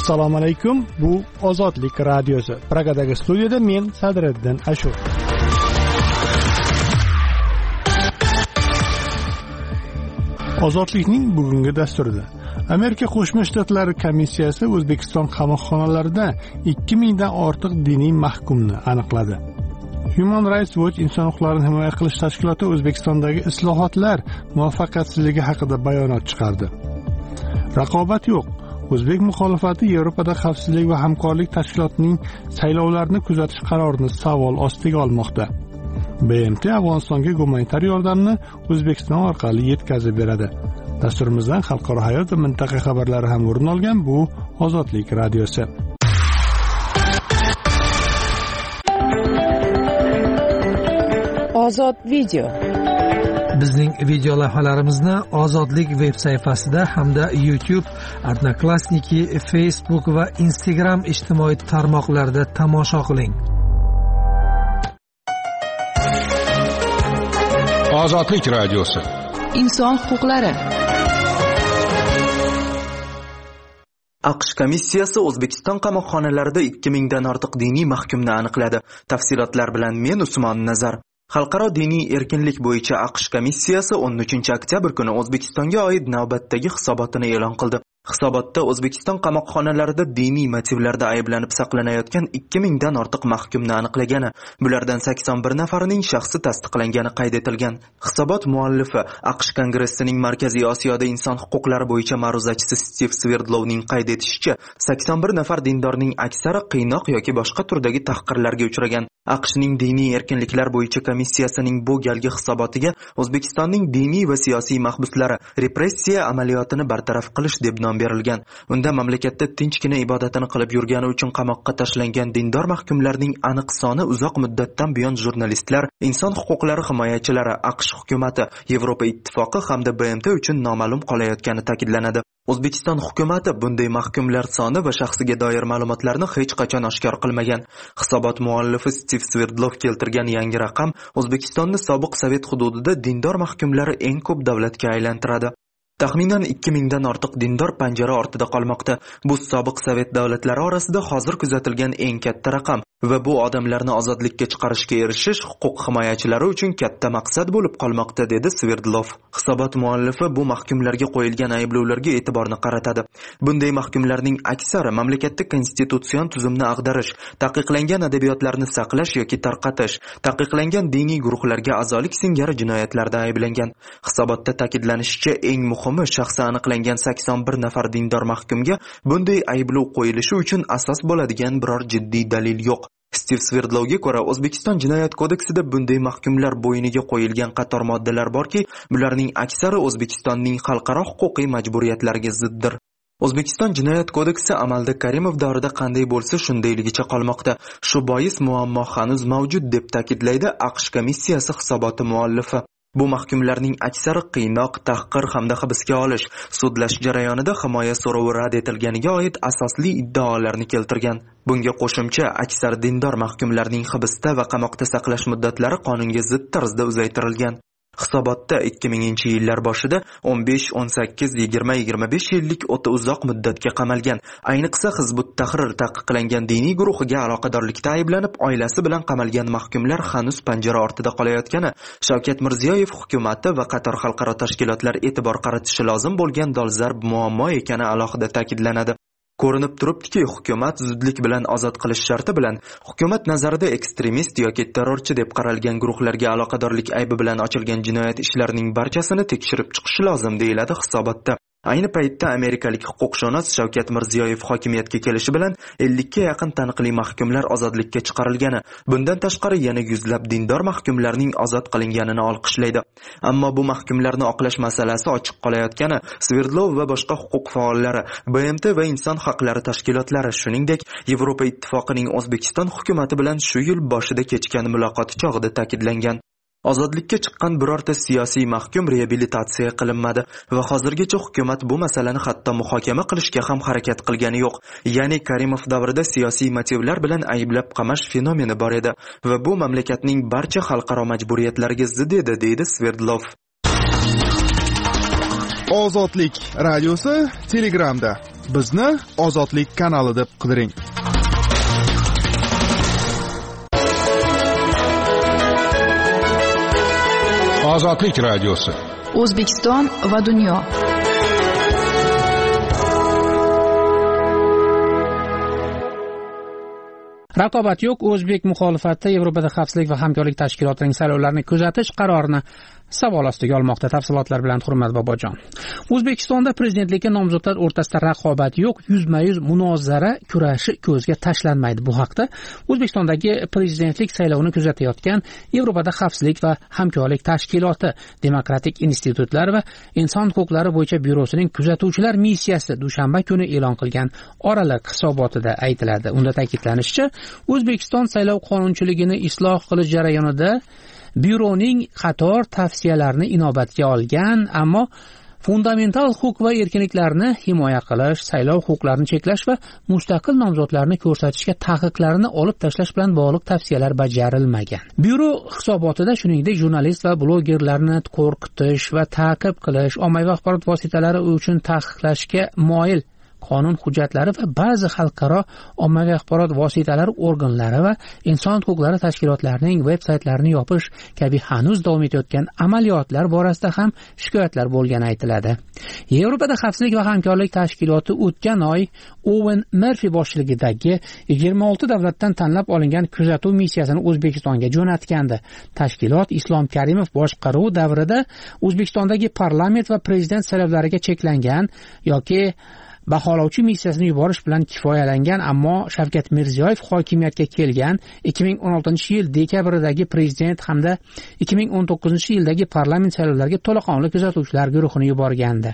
Assalomu alaykum. Bu Ozodlik radiosi. Pragadagi studiyada men Sadriddin Ashur. Ozodlikning bugungi dasturida Amerika Qo'shma Shtatlari komissiyasi O'zbekiston qamoqxonalarida 2000 dan ortiq diniy mahkumni aniqladi. Human Rights Watch inson huquqlarini himoya qilish tashkiloti O'zbekistondagi islohotlar muvaffaqiyatsizligi haqida bayonot chiqardi. Raqobat yo'q. O'zbek muxolifati Yevropada xavfsizlik va hamkorlik tashkilotining saylovlarni kuzatish qarorini savol ostiga olmoqda. BMT Afg'onistonga gumanitar yordamni O'zbekiston orqali yetkazib beradi. Dasturimizdan xalqaro hayot va mintaqa xabarlari ham o'rin olgan bu Ozodlik radiosi. Ozod video. Bizning video lavhalarimizni Ozodlik veb sayfasida hamda YouTube, Odnoklassniki, Facebook va Instagram ijtimoiy tarmoqlarida tomosha qiling. Ozodlik radiosi. Inson huquqlari. AQSh komissiyasi O'zbekiston qamoqxonalarida 2000 dan ortiq diniy mahkumni aniqladi. Tafsilotlar bilan men Usmon Nazar. Xalqaro diniy erkinlik bo'yicha AQSh komissiyasi 13 oktyabr kuni O'zbekistonga oid navbatdagi hisobotini e'lon qildi. Hisobotda O'zbekiston qamoqxonalarida diniy motivlarda ayblanib saqlanayotgan 2000 dan ortiq mahkumni aniqlagani, bulardan 81 nafarining shaxsi tasdiqlangani qayd etilgan. Hisobot muallifi AQSh Kongressining Markaziy Osiyoda inson huquqlari bo'yicha ma'ruzachisi Steve Sverdlovning qayd etishicha, 81 nafar dindorning aksari qiynoq yoki boshqa turdagi tahqirlarga uchragan. AQShning diniy erkinliklar bo'yicha komissiyasining bu galgi hisobotiga O'zbekistonning diniy va siyosiy mahbuslari repressiya amaliyotini bartaraf qilish deb nom berilgan. Unda mamlakatda tinchgina ibodatini qilib yurgani uchun qamoqqa tashlangan dindor mahkumlarning aniq soni uzoq muddatdan buyon jurnalistlar, inson huquqlari himoyachilari, AQSh hukumatı, Yevropa ittifoqi hamda BMT uchun noma'lum qolayotgani ta'kidlanadi. O'zbekiston hukumatı bunday mahkumlar soni va shaxsiga doir ma'lumotlarni hech qachon oshkor qilmagan. Hisobot muallifi Steve Sverdlov keltirgan yangi raqam O'zbekistonni sobiq Sovet hududida dindor mahkumlari eng ko'p davlatga aylantiradi. Taxminan 2000 dan ortiq dindor panjara ortida qolmoqda. Bu sobiq Sovet davlatlari orasida hozir kuzatilgan eng katta raqam va bu odamlarni ozodlikka chiqarishga erishish huquq himoyachilari uchun katta maqsad bo'lib qolmoqda, dedi Sverdlov. Hisobot muallifi bu mahkumlarga qo'yilgan ayblovlarga e'tiborni qaratadi. Bunday mahkumlarning aksari mamlakatda konstitutsion tuzumni ag'darish, taqiqlangan adabiyotlarni saqlash yoki tarqatish, taqiqlangan diniy guruhlarga a'zolik singari jinoyatlarda ayblangan. Hisobotda ta'kidlanishicha, eng muhimi shaxsi aniqlangan 81 nafar dindor mahkumga bunday ayblov qo'yilishi uchun asos bo'ladigan biror jiddiy dalil yo'q. Steve Sverdlovga ko'ra, O'zbekiston jinoyat kodeksida bunday mahkumlar bo'yniga qo'yilgan qator moddalar borki, bularning aksari O'zbekistonning xalqaro huquqiy majburiyatlariga ziddir. O'zbekiston jinoyat kodeksi amalda Karimov davrida qanday bo'lsa shundayligicha qolmoqda. Shu bois muammo hanuz mavjud, deb ta'kidlaydi AQSh komissiyasi hisoboti muallifi. Bu mahkumlarning aksari qiynoq, tahqir hamda hibsga olish, sudlash jarayonida himoya so'rovi rad etilganiga oid asosli iddaolarni keltirgan. Bunga qo'shimcha aksar dindor mahkumlarning hibsda va qamoqda saqlash muddatlari qonunga zid tarzda uzaytirilgan. Hisobotda 2000-yillar boshida 15, 18, 20, 25 yillik o'ta uzoq muddatga qamalgan, ayniqsa Hizbut Tahrir taqiqlangan diniy guruhiga aloqadorlikda ayblanib, oilasi bilan qamalgan mahkumlar hanuz panjara ortida qolayotgani Shavkat Mirziyoyev hukumati va qator xalqaro tashkilotlar e'tibor qaratishi lozim bo'lgan dolzarb muammo ekani alohida ta'kidlanadi. Ko'rinib turibdiki, hukumat zudlik bilan ozod qilish sharti bilan hukumat nazarida ekstremist yoki terrorchi deb qaralgan guruhlarga aloqadorlik aybi bilan ochilgan jinoyat ishlarining barchasini tekshirib chiqishi lozim, deyiladi hisobotda. Ayni paytda amerikalik huquqshunos Shavkat Mirziyoyev hokimiyatga kelishi bilan 50 ga yaqin taniqli mahkumlar ozodlikka chiqarilgani, bundan tashqari yana yuzlab dindor mahkumlarning ozod qilinganini olqishlaydi. Ammo bu mahkumlarni oqlash masalasi ochiq qolayotgani Sverdlov va boshqa huquq faollari, BMT va inson haqlari tashkilotlari, shuningdek Yevropa ittifoqining O'zbekiston hukumati bilan shu yil boshida kechgan muloqoti chog'ida ta'kidlangan. Ozodlikka chiqqan birorta siyosiy mahkum reabilitatsiya qilinmadi va hozirgacha hukumat bu masalani hatto muhokama qilishga ham harakat qilgani yo'q. Ya'ni Karimov davrida siyosiy motivlar bilan ayblab qamash fenomeni bor edi va bu mamlakatning barcha xalqaro majburiyatlariga zid edi, deydi Sverdlov. Ozodlik radiosi Telegramda. Bizni Ozodlik kanali deb qidiring. Ozodlik radiosi. O'zbekiston va dunyo. Raqobat yo'q. O'zbek muxolifati Yevropada xavfsizlik va hamkorlik tashkilotining saylovlarini kuzatish qarorini savol ostiga olmoqda. Tafsilotlar bilan Hurmat Bobojon. O'zbekistonda prezidentlikka nomzodlar o'rtasida raqobat yo'q, yuzma-yuz munozara kurashi ko'zga tashlanmaydi. Bu haqda O'zbekistondagi prezidentlik saylovini kuzatayotgan Yevropada xavfsizlik va hamkorlik tashkiloti, Demokratik institutlar va inson huquqlari bo'yicha byurosining kuzatuvchilar missiyasi dushanba kuni e'lon qilgan oraliq hisobotida aytiladi. Unda ta'kidlanishicha, O'zbekiston saylov qonunchiligini isloh qilish jarayonida byuroning qator tavsiyalarini inobatga olgan, ammo fundamental huquq va erkinliklarni himoya qilish, saylov huquqlarini cheklash va mustaqil nomzodlarni ko'rsatishga taqiqlarni olib tashlash bilan bog'liq tavsiyalar bajarilmagan. Byuro hisobotida shuningdek jurnalist va blogerlarni qo'rqitish va ta'qib qilish, ommaviy axborot vositalari uchun taqiqlashga moyil qonun hujjatlari va ba'zi xalqaro ommaviy axborot vositalari organlari va inson huquqlari tashkilotlarining veb-saytlarini yopish kabi hanuz davom etayotgan amaliyotlar borasida ham shikoyatlar bo'lgani aytiladi. Yevropada xavfsizlik va hamkorlik tashkiloti o'tgan oy Owen Murphy boshchiligidagi 26 davlatdan tanlab olingan kuzatuv missiyasini O'zbekistonga jo'natgandi. Tashkilot Islom Karimov boshqaruvi davrida O'zbekistondagi parlament va prezident saylovlariga cheklangan yoki baholovchi missiyasini yuborish bilan kifoyalangan, ammo Shavkat Mirziyoyev hokimiyatga kelgan 2016-yil dekabrdagi prezident hamda 2019-yildagi parlament saylovlariga to'laqonli kuzatuvchilar guruhini yuborgandi.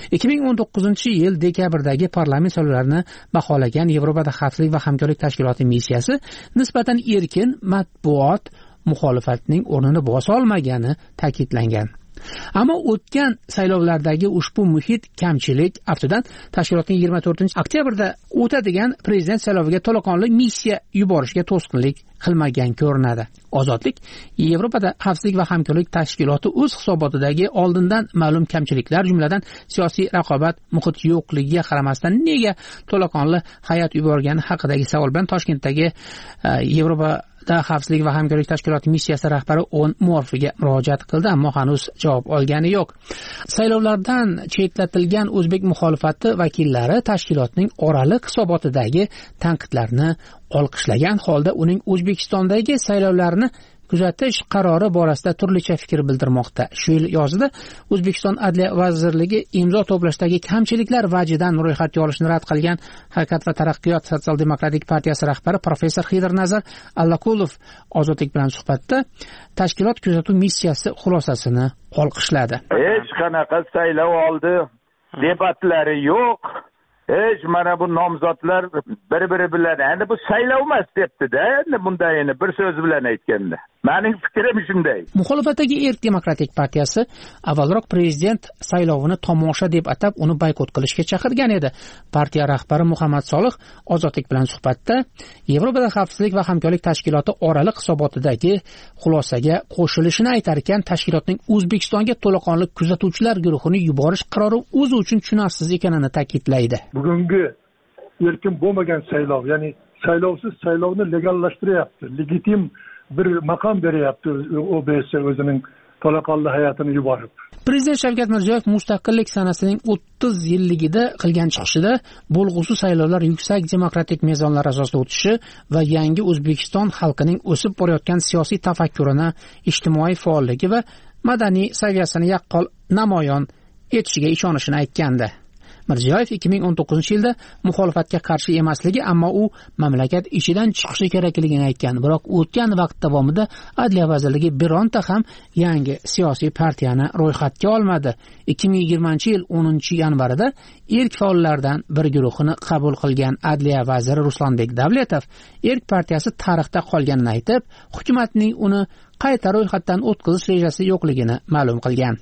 2019-yil dekabrdagi parlament saylovlarini baholagan Yevropada xavfsizlik va hamkorlik tashkiloti missiyasi nisbatan erkin matbuot muxolifatning o'rnini bosa olmagani ta'kidlangan. Ammo o'tgan saylovlardagi ushbu muhit kamchilik aftidan tashkilotning 24-oktyabrda o'tadigan prezident sayloviga to'laqonli missiya yuborishga to'sqinlik qilmagan ko'rinadi. Ozodlik Yevropada xavfsizlik va hamkorlik tashkiloti o'z hisobotidagi oldindan ma'lum kamchiliklar, jumladan siyosiy raqobat muhit yo'qligiga qaramasdan nega to'laqonli hay'at yuborgani haqidagi savol bilan Toshkentdagi Yevropada xavfsizlik va hamkorlik tashkiloti missiyasi rahbari Owen Murphyga murojaat qildi, ammo hanuz javob olgani yo'q. Saylovlardan chetlatilgan o'zbek muxolifati vakillari tashkilotning oraliq hisobotidagi tanqidlarni olqishlagan holda uning O'zbekistondagi saylovlarni kuzatish qarori borasida turlicha fikr bildirmoqda. Shu yil yozida O'zbekiston Adliya vazirligi imzo to'plashdagi kamchiliklar vajidan ro'yxatga olishni rad qilgan Harakat va taraqqiyot sotsial-demokratik partiyasi rahbari professor Xidirnazar Allakulov Ozodlik bilan suhbatda tashkilot kuzatuv missiyasi xulosasini olqishladi. Hech qanaqa saylov oldi debatlari yo'q. Hech mana bu nomzodlar bir-biri bilan endi bu saylov emas debdi-da, endi bundayini bir so'z bilan aytganda. Mening fikrim shunday. Muxolifatdagi Erk demokratik partiyasi avvalroq prezident saylovini tomosha deb atab uni boykot qilishga chaqirgan edi. Partiya rahbari Muhammad Solih Ozodlik bilan suhbatda Yevropada xavfsizlik va hamkorlik tashkiloti oraliq hisobotidagi xulosaga qo'shilishini aytar ekan, tashkilotning O'zbekistonga to'laqonli kuzatuvchilar guruhini yuborish qarori o'zi uchun tushunarsiz ekanini ta'kidlaydi. Bugungi erkin bo'lmagan saylov, ya'ni saylovsiz saylovni legallashtiryapti, legitim bir maqom beryapti OBS o'zining to'laqonli hayotini yuborib. Prezident Shavkat Mirziyoyev mustaqillik sanasining 30 yilligida qilgan chiqishida bo'lg'usi saylovlar yuksak demokratik mezonlar asosida o'tishi va yangi O'zbekiston xalqining o'sib borayotgan siyosiy tafakkurini, ijtimoiy faolligi va madaniy saviyasini yaqqol namoyon etishiga ishonishini aytgandi. Mirziyoyev 2019-yilda muxolifatga qarshi emasligi, ammo u mamlakat ichidan chiqishi kerakligini aytgan. Biroq o'tgan vaqt davomida Adliya vazirligi bironta ham yangi siyosiy partiyani ro'yxatga olmadi. 2020-yil 10-yanvarida Erk faollaridan bir guruhini qabul qilgan Adliya vaziri Ruslanbek Davletov Erk partiyasi tarixda qolganini aytib, hukumatning uni qayta ro'yxatdan o'tkazish rejasi yo'qligini ma'lum qilgan.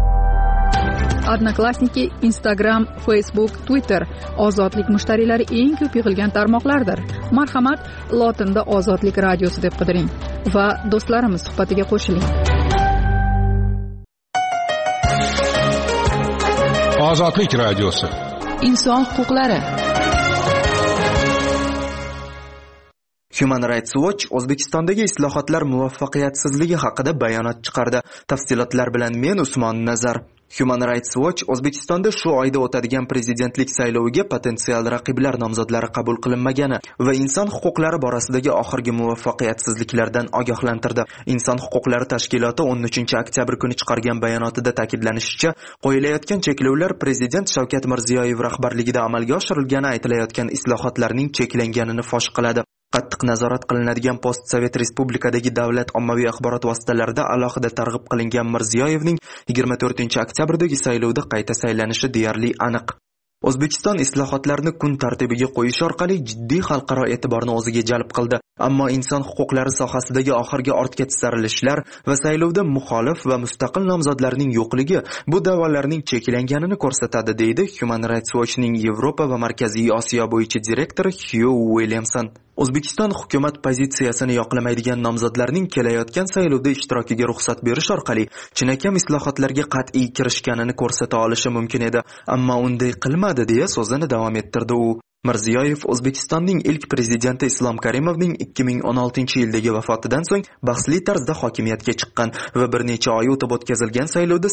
Odnoklassniki, Instagram, Facebook, Twitter ozodlik mushtariylari eng ko'p yig'ilgan tarmoqlardir. Marhamat, lotinda Ozodlik radiosi deb qidiring va do'stlarimiz suhbatiga qo'shiling. Ozodlik radiosi. inson huquqlari. Human Rights Watch O'zbekistondagi islohotlar muvaffaqiyatsizligi haqida bayonot chiqardi. Tafsilotlar bilan men Usmon Nazar. Human Rights Watch O'zbekistonda shu oyda o'tadigan prezidentlik sayloviga potensial raqiblar nomzodlari qabul qilinmagani va inson huquqlari borasidagi oxirgi muvaffaqiyatsizliklardan ogohlantirdi. Inson huquqlari tashkiloti 13-oktyabr kuni chiqargan bayonotida ta'kidlanishicha, qo'yilayotgan cheklovlar prezident Shavkat Mirziyoyev rahbarligida amalga oshirilgani aytilayotgan islohotlarning cheklanganini fosh qiladi. Qattiq nazorat qilinadigan postsovet respublikadagi davlat ommaviy axborot vositalarida alohida targ'ib qilingan Mirziyoyevning 24-oktyabrdagi saylovda qayta saylanishi deyarli aniq. O'zbekiston islohotlarni kun tartibiga qo'yish orqali jiddiy xalqaro e'tiborni o'ziga jalb qildi. Ammo inson huquqlari sohasidagi oxirgi ortga tisarilishlar va saylovda muxolif va mustaqil nomzodlarning yo'qligi bu da'volarning cheklanganini ko'rsatadi, deydi Human Rights Watch'ning Yevropa va Markaziy Osiyo bo'yicha direktori Hugh Williamson. O'zbekiston hukumat pozitsiyasini yoqlamaydigan nomzodlarning kelayotgan saylovda ishtirokiga ruxsat berish orqali chinakam islohotlarga qat'iy kirishganini ko'rsata olishi mumkin edi, ammo unday qilmadi deya so'zini davom ettirdi u. Mirziyoyev O'zbekistonning ilk prezidenti Islom Karimovning 2016-yildagi vafotidan so'ng bahsli tarzda hokimiyatga chiqqan va bir necha oy o'tib o'tkazilgan saylovda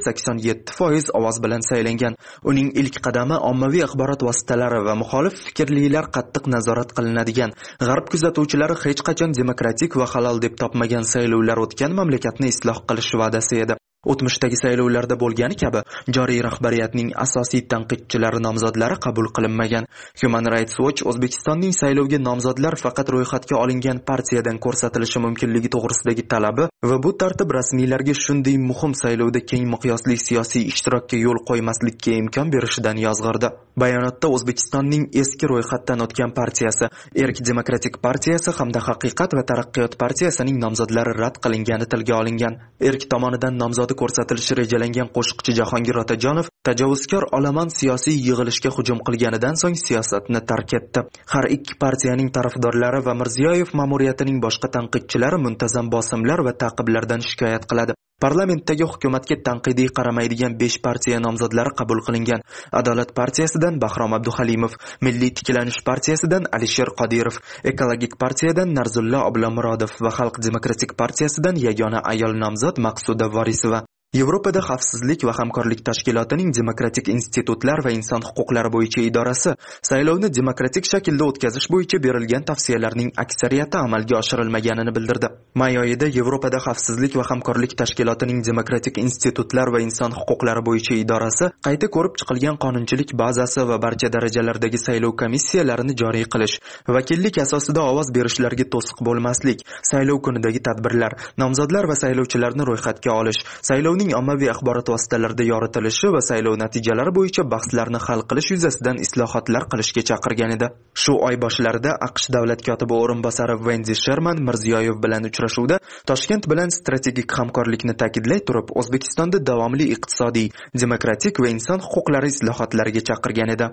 87% ovoz bilan saylangan. Uning ilk qadami ommaviy axborot vositalari va muxolif fikrlilar qattiq nazorat qilinadigan, g'arb kuzatuvchilari hech qachon demokratik va halol deb topmagan saylovlar o'tgan mamlakatni isloh qilish va'dasi edi. O'tmishdagi saylovlarda bo'lgani kabi joriy rahbariyatning asosiy tanqidchilari nomzodlari qabul qilinmagan. Human Rights Watch O'zbekistonning saylovga nomzodlar faqat ro'yxatga olingan partiyadan ko'rsatilishi mumkinligi to'g'risidagi talabi va bu tartib rasmiylarga shunday muhim saylovda keng miqyosli siyosiy ishtirokka yo'l qo'ymaslikka imkon berishidan yozg'irdi. Bayonotda O'zbekistonning eski ro'yxatdan o'tgan partiyasi, Erk Demokratik partiyasi hamda Haqiqat va taraqqiyot partiyasining nomzodlari rad qilingani tilga olingan. Erk tomonidan nomzod ko'rsatilishi rejalangan qo'shiqchi Jahongir Otajonov tajovuzkor olomon siyosiy yig'ilishga hujum qilganidan so'ng siyosatni tark etdi. Har ikki partiyaning tarafdorlari va Mirziyoyev ma'muriyatining boshqa tanqidchilari muntazam bosimlar va ta'qiblardan shikoyat qiladi. Parlamentdagi hukumatga tanqidiy qaramaydigan 5 partiya nomzodlari qabul qilingan. Adolat partiyasidan Bahrom Abduhalimov, Milliy tiklanish partiyasidan Alisher Qodirov, Ekologik partiyadan Narzullo Oblomurodov va Xalq demokratik partiyasidan yagona ayol nomzod Maqsuda Vorisova. Yevropada xavfsizlik va hamkorlik tashkilotining demokratik institutlar va inson huquqlari bo'yicha idorasi saylovni demokratik shaklda o'tkazish bo'yicha berilgan tavsiyalarning aksariyati amalga oshirilmaganini bildirdi. May oyida Yevropada xavfsizlik va hamkorlik tashkilotining demokratik institutlar va inson huquqlari bo'yicha idorasi qayta ko'rib chiqilgan qonunchilik bazasi va barcha darajalardagi saylov komissiyalarini joriy qilish, vakillik asosida ovoz berishlarga to'siq bo'lmaslik, saylov kunidagi tadbirlar, nomzodlar va saylovchilarni ro'yxatga olish, saylovning ommaviy axborot vositalarida yoritilishi va saylov natijalari bo'yicha bahslarni hal qilish yuzasidan islohotlar qilishga chaqirgan edi. Shu oy boshlarida AQSh davlat kotibi o'rinbosari Wendy Sherman Mirziyoyev bilan uchrashuvda Toshkent bilan strategik hamkorlikni ta'kidlay turib, O'zbekistonda davomli iqtisodiy, demokratik va inson huquqlari islohotlariga chaqirgan edi.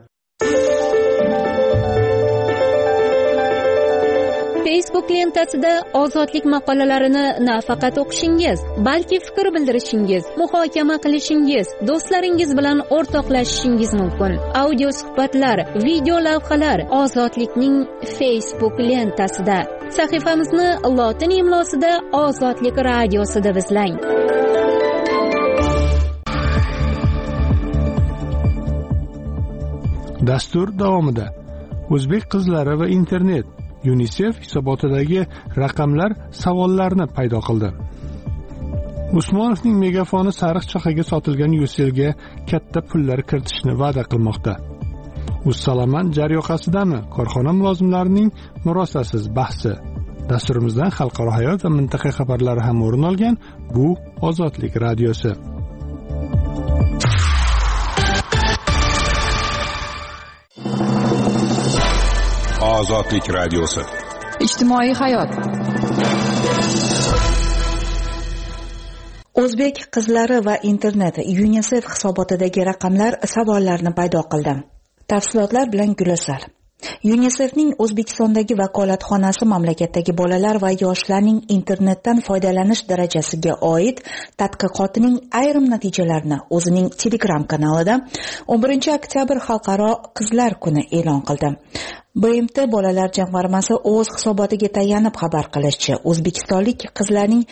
Facebook lentasida ozodlik maqolalarini nafaqat o'qishingiz, balki fikr bildirishingiz, muhokama qilishingiz, do'stlaringiz bilan o'rtoqlashishingiz mumkin. Audio suhbatlar, video lavhalar ozodlikning Facebook lentasida. Sahifamizni lotin imlosida Ozodlik radiosi deb izlang. Dastur davomida o'zbek qizlari va internet UNICEF hisobotidagi raqamlar savollarni paydo qildi. Usmonovning megafoni sariq chaqaga sotilgan Yuselga katta pullar kiritishni va'da qilmoqda. Ussalaman jaryoqasidami korxona mulozimlarining murosasiz bahsi. Dasturimizdan xalqaro hayot va mintaqa xabarlari ham o'rin olgan. Bu Ozodlik radiosi. Ozodlik radiosi. Ijtimoiy hayot. O'zbek qizlari va internet UNICEF hisobotidagi raqamlar savollarni paydo qildi. Tafsilotlar bilan Gulasal. UNICEFning O'zbekistondagi vakolatxonasi mamlakatdagi bolalar va yoshlarning internetdan foydalanish darajasiga oid tadqiqotining ayrim natijalarini o'zining Telegram kanalida 11 oktyabr Xalqaro qizlar kuni e'lon qildi. BMT bolalar jamg'armasi o'z hisobotiga tayanib xabar qilishicha, o'zbekistonlik qizlarning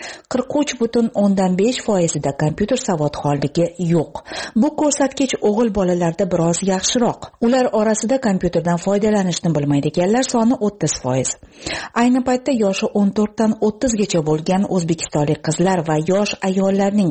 43.5%da kompyuter savod xorligi yo'q. Bu ko'rsatkich o'g'il bolalarda biroz yaxshiroq. Ular orasida kompyuterdan foydalanishni bilmaydiganlar soni 30%. Ayni paytda yoshi 14 dan 30 gacha bo'lgan o'zbekistonlik qizlar va yosh ayollarning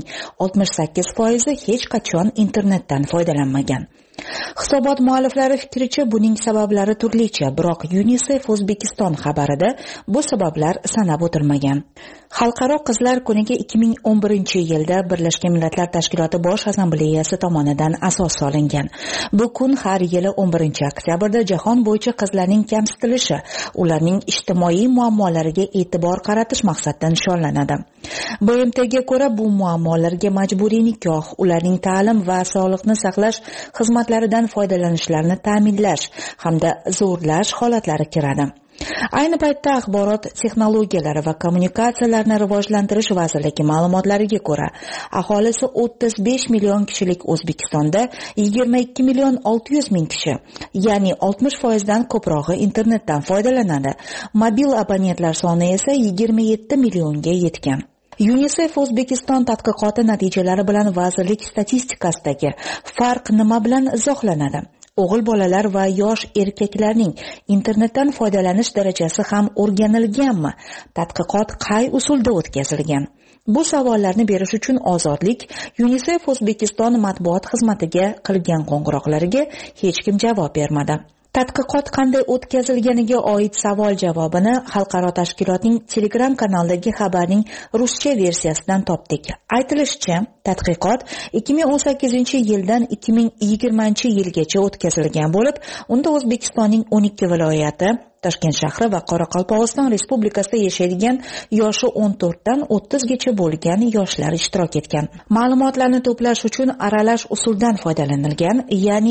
68% hech qachon internetdan foydalanmagan. Hisobot mualliflari fikricha, buning sabablari turlicha, biroq UNICEF O'zbekiston xabarida bu sabablar sanab o'tilmagan. Xalqaro qizlar kuniga 2011-yilda Birlashgan Millatlar Tashkiloti Bosh Assambleyasi tomonidan asos solingan. Bu kun har yili 11-oktyabrda jahon bo'yicha qizlarning kamsitilishi, ularning ijtimoiy muammolariga e'tibor qaratish maqsadida nishonlanadi. BMTga ko'ra, bu muammolarga majburiy nikoh, ularning ta'lim va sog'liqni saqlash xizmatlaridan foydalanishlarini ta'minlash hamda zo'rlash holatlari kiradi. Ayni paytda Axborot texnologiyalari va kommunikatsiyalarni rivojlantirish vazirligi ma'lumotlariga ko'ra, aholisi 35 million kishilik O'zbekistonda 22 million 600 ming kishi, ya'ni 60% dan ko'prog'i internetdan foydalanadi. Mobil abonentlar soni esa 27 millionga yetgan. UNICEF O'zbekiston tadqiqoti natijalari bilan vazirlik statistikasidagi farq nima bilan izohlanadi? O'g'il bolalar va yosh erkaklarning internetdan foydalanish darajasi ham o'rganilganmi? Tadqiqot qay usulda o'tkazilgan? Bu savollarni berish uchun Ozodlik UNICEF O'zbekiston matbuot xizmatiga qilgan qo'ng'iroqlariga hech kim javob bermadi. Tadqiqot qanday o'tkazilganiga oid savol javobini xalqaro tashkilotning Telegram kanalidagi xabarning ruscha versiyasidan topdik. Aytilishicha, tadqiqot 2018-yildan 2020-yilgacha o'tkazilgan bo'lib, unda O'zbekistonning 12 viloyati, Toshkent shahri va Qoraqalpog'iston Respublikasida yashaydigan yoshi 14 dan 30 gacha bo'lgan yoshlar ishtirok etgan. Ma'lumotlarni to'plash uchun aralash usuldan foydalanilgan, ya'ni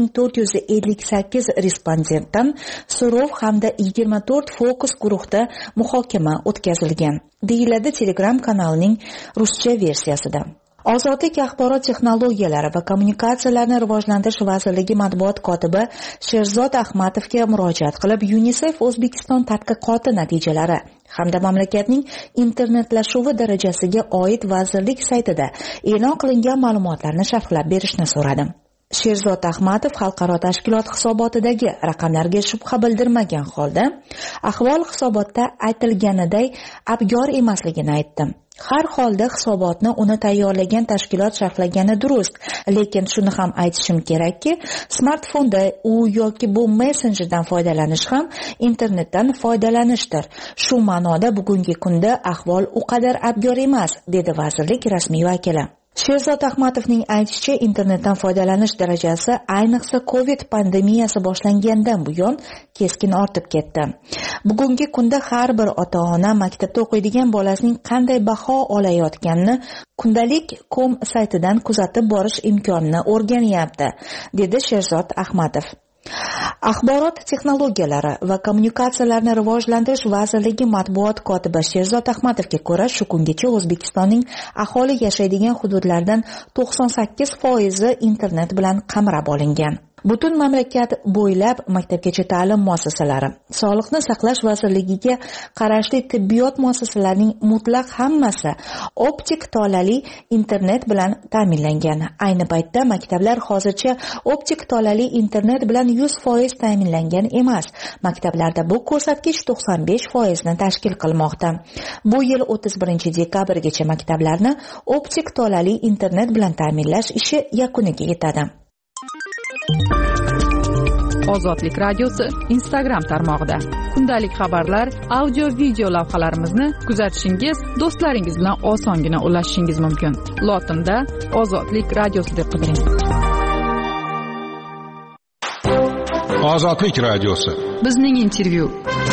4458 respondentdan so'rov hamda 24 fokus guruhda muhokama o'tkazilgan, deyiladi Telegram kanalining ruscha versiyasida. Ozodlik axborot texnologiyalari va kommunikatsiyalarni rivojlantirish vazirligi matbuot kotibi Sherzod Ahmatovga murojaat qilib, UNICEF O'zbekiston tadqiqoti natijalari hamda mamlakatning internetlashuvi darajasiga oid vazirlik saytida e'lon qilingan ma'lumotlarni sharhlab berishni so'radi. Sherzod Ahmatov xalqaro tashkilot hisobotidagi raqamlarga shubha bildirmagan holda, ahvol hisobotda aytilganiday abgor emasligini aytdi. Har holda hisobotni uni tayyorlagan tashkilot sharhlagani durust, lekin shuni ham aytishim kerakki, smartfonda u yoki bu messenjerdan foydalanish ham internetdan foydalanishdir. Shu ma'noda bugungi kunda ahvol u qadar abgor emas, dedi vazirlik rasmiy vakili. Sherzod Ahmatovning aytishicha, internetdan foydalanish darajasi ayniqsa Covid pandemiyasi boshlangandan buyon keskin ortib ketdi. Bugungi kunda har bir ota-ona maktabda o'qiydigan bolasining qanday baho olayotganini kundalik.com saytidan kuzatib borish imkonini o'rganyapti, dedi Sherzod Ahmatov. Axborot texnologiyalari va kommunikatsiyalarni rivojlantirish vazirligi matbuot kotibi Sherzod Ahmatovga ko'ra, shu kungacha O'zbekistonning aholi yashaydigan hududlardan 98% internet bilan qamrab olingan. Butun mamlakat bo'ylab maktabgacha ta'lim muassasalari, Sog'liqni saqlash vazirligiga qarashli tibbiyot muassasalarining mutlaq hammasi optik tolali internet bilan ta'minlangan. Ayni paytda maktablar hozircha optik tolali internet bilan 100% ta'minlangan emas. Maktablarda bu ko'rsatkich 95% ni tashkil qilmoqda. Bu yil 31 dekabrgacha maktablarni optik tolali internet bilan ta'minlash ishi yakuniga yetadi. Ozodlik radiosi Instagram tarmog'ida kundalik xabarlar, audio, video lavhalarimizni kuzatishingiz, do'stlaringiz bilan osongina ulashishingiz mumkin. Lotinda Ozodlik radiosi deb qidiring. Ozodlik radiosi. Bizning intervyu.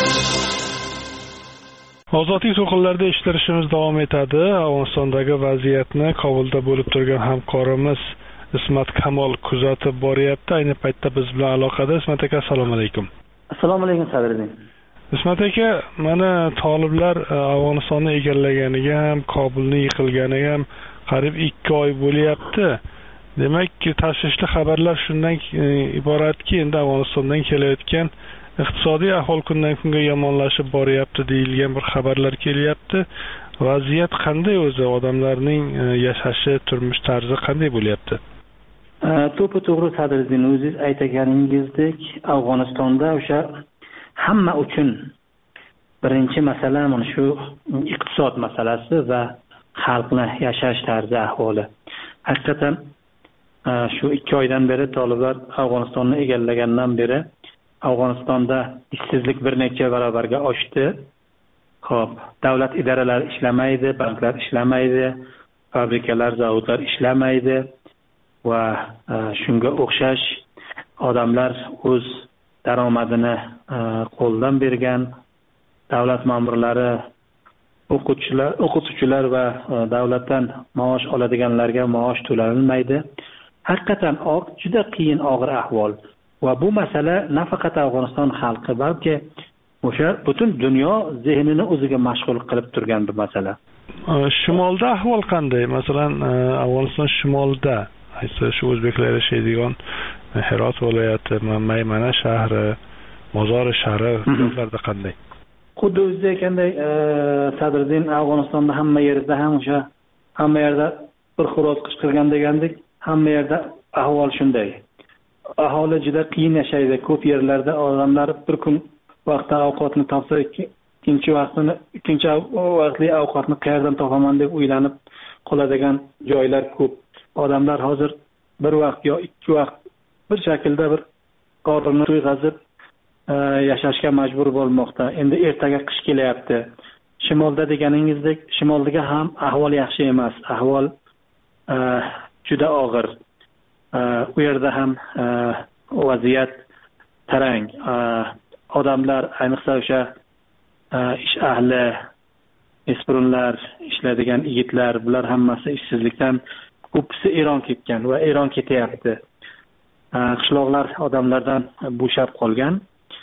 Ozodlik to'lqinlarida ishtirishimiz davom etadi. Afg'onistondagi vaziyatni Kobulda bo'lib turgan hamkorimiz Ismat Kamol kuzatib boryapti. Ayni paytda biz bilan aloqada. Ismat aka, assalomu alaykum. Assalomu alaykum Sadriddin. Ismat aka, mana toliblar Afg'onistonni egallaganiga ham, Kobulni yiqilganiga ham qariyb 2 oy bo'lyapti. Demak, tashvishli xabarlar shundan iboratki, endi Afg'onistondan kelayotgan iqtisodiy ahvol kundan kunga yomonlashib boryapti deyilgan bir xabarlar kelyapti. Vaziyat qanday o'zi? Odamlarning yashashi, turmush tarzi qanday bo'lyapti? To'g'ri Sadriddin, o'zingiz aytganingizdek, Afg'onistonda o'sha hamma uchun birinchi masala mana shu iqtisod masalasi va xalqning yashash tarzi ahvoli. Haqiqatan shu 2 oydan beri toliblar Afg'onistonni egallagandan beri Afg'onistonda ishsizlik bir necha barobarga oshdi. Xo'p, davlat idoralari ishlamaydi, banklar ishlamaydi, fabrikalar, zavodlar ishlamaydi va shunga o'xshash odamlar o'z daromadini qo'ldan bergan, davlat ma'murlari, o'qituvchilar va davlatdan maosh oladiganlarga maosh to'lanilmaydi. Haqiqatan juda qiyin og'ir ahvol va bu masala nafaqat Afg'oniston xalqi, balki o'sha butun dunyo zehnini o'ziga mashg'ul qilib turgan bir masala. Shimolda ahvol qanday? Masalan, Afg'oniston shimolida, shu o'zbeklar yashaydigan Herot viloyati, Maymana shahri, Mozori shahri hududlarda qanday? Xuddi o'zida ekanday Sadriddin, Afg'onistonda hamma yerda ham o'sha hamma yerda bir xo'roz qichqirgan degandek, hamma yerda ahvol shunday. Aholi juda qiyin yashaydi. Ko'p yerlarda odamlar bir kun vaqtda ovqatni topsa, ikkinchi vaqtli ovqatni qayerdan topaman deb o'ylanib qoladigan joylar ko'p. Odamlar hozir bir vaqt yo 2 vaqt bir shaklda bir qorinni to'yg'azib yashashga majbur bo'lmoqda. Endi ertaga qish kelyapti. Shimolda deganingizdek, shimolda ham ahvol yaxshi emas. Ahvol juda og'ir. U yerda ham vaziyat tarang. Odamlar, ayniqsa o'sha ish ahli, o'spirinlar, ishlaydigan yigitlar, bular hammasi ishsizlikdan ko'pisi Eron ketgan va Eron ketyapti. Qishloqlar odamlardan bo'shab qolgan.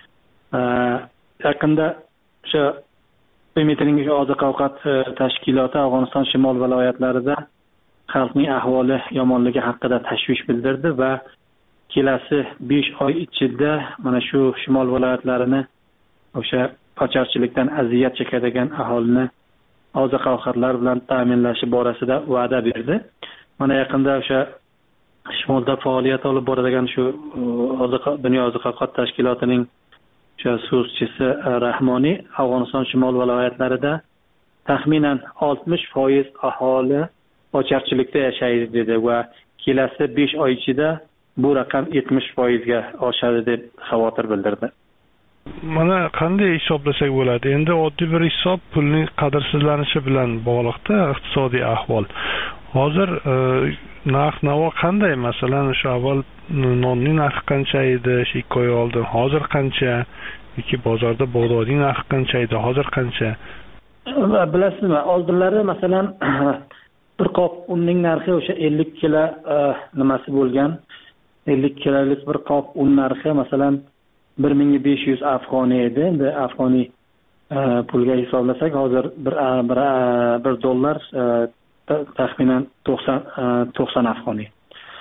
Yaqinda o'sha Qo'mitaning oziq-ovqat tashkiloti Afg'oniston shimol viloyatlarida xalqning ahvoli yomonligi haqida tashvish bildirdi va kelasi 5 oy ichida mana shu shimol viloyatlarini o'sha qocharchilikdan aziyat chekadigan aholini oziq-ovqatlar bilan ta'minlashi borasida va'da berdi. Mana yaqinda o'sha shimolda faoliyat olib boradigan shu dunyo oziq-ovqat tashkilotining o'sha so'zchisi Rahmoniy Afg'oniston shimol viloyatlarida taxminan 60% aholi qocharchilikda yashaydi dedi va kelasi 5 oy ichida bu raqam 70% ga oshadi deb xavotir bildirdi. Mana qanday hisoblasak bo'ladi? Endi oddiy bir hisob pulning qadrsizlanishi bilan bog'liqda iqtisodiy ahvol. Hozir narx-navo qanday? Masalan, o'sha avval nonning narxi qancha edi, 2 oy oldin, hozir qancha? Yoki bozorda bug'doyning narxi qancha edi, hozir qancha? Bilasizmi, oldinlari masalan bir qop unning narxi o'sha 50 kilo nimasi bo'lgan. 50 kilolik bir qop un narxi masalan 1500 afg'oniy edi. Endi afg'oniy pulga hisoblasak hozir bir dollar taxminan 90 afg'oniy.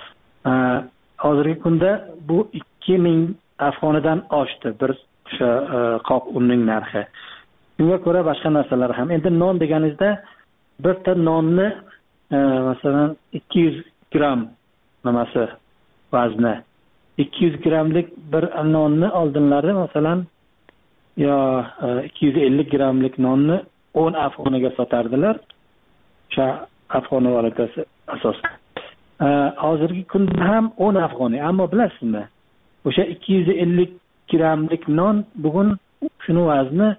Hozirgi kunda bu 2000 afg'onidan oshdi bir o'sha qop unning narxi. Shunga ko'ra boshqa narsalar ham. Endi non deganingizda bitta nonni masalan 200 gram nimasi vazni. 200 gramlik bir nonni oldinlari masalan yo 250 gramlik nonni 10 afg'oniga sotardilar. O'sha afg'oni valyutasi asosida. Hozirgi kunda ham 10 afg'oniy, ammo bilasizmi? O'sha 250 gramlik non bugun shuni vazni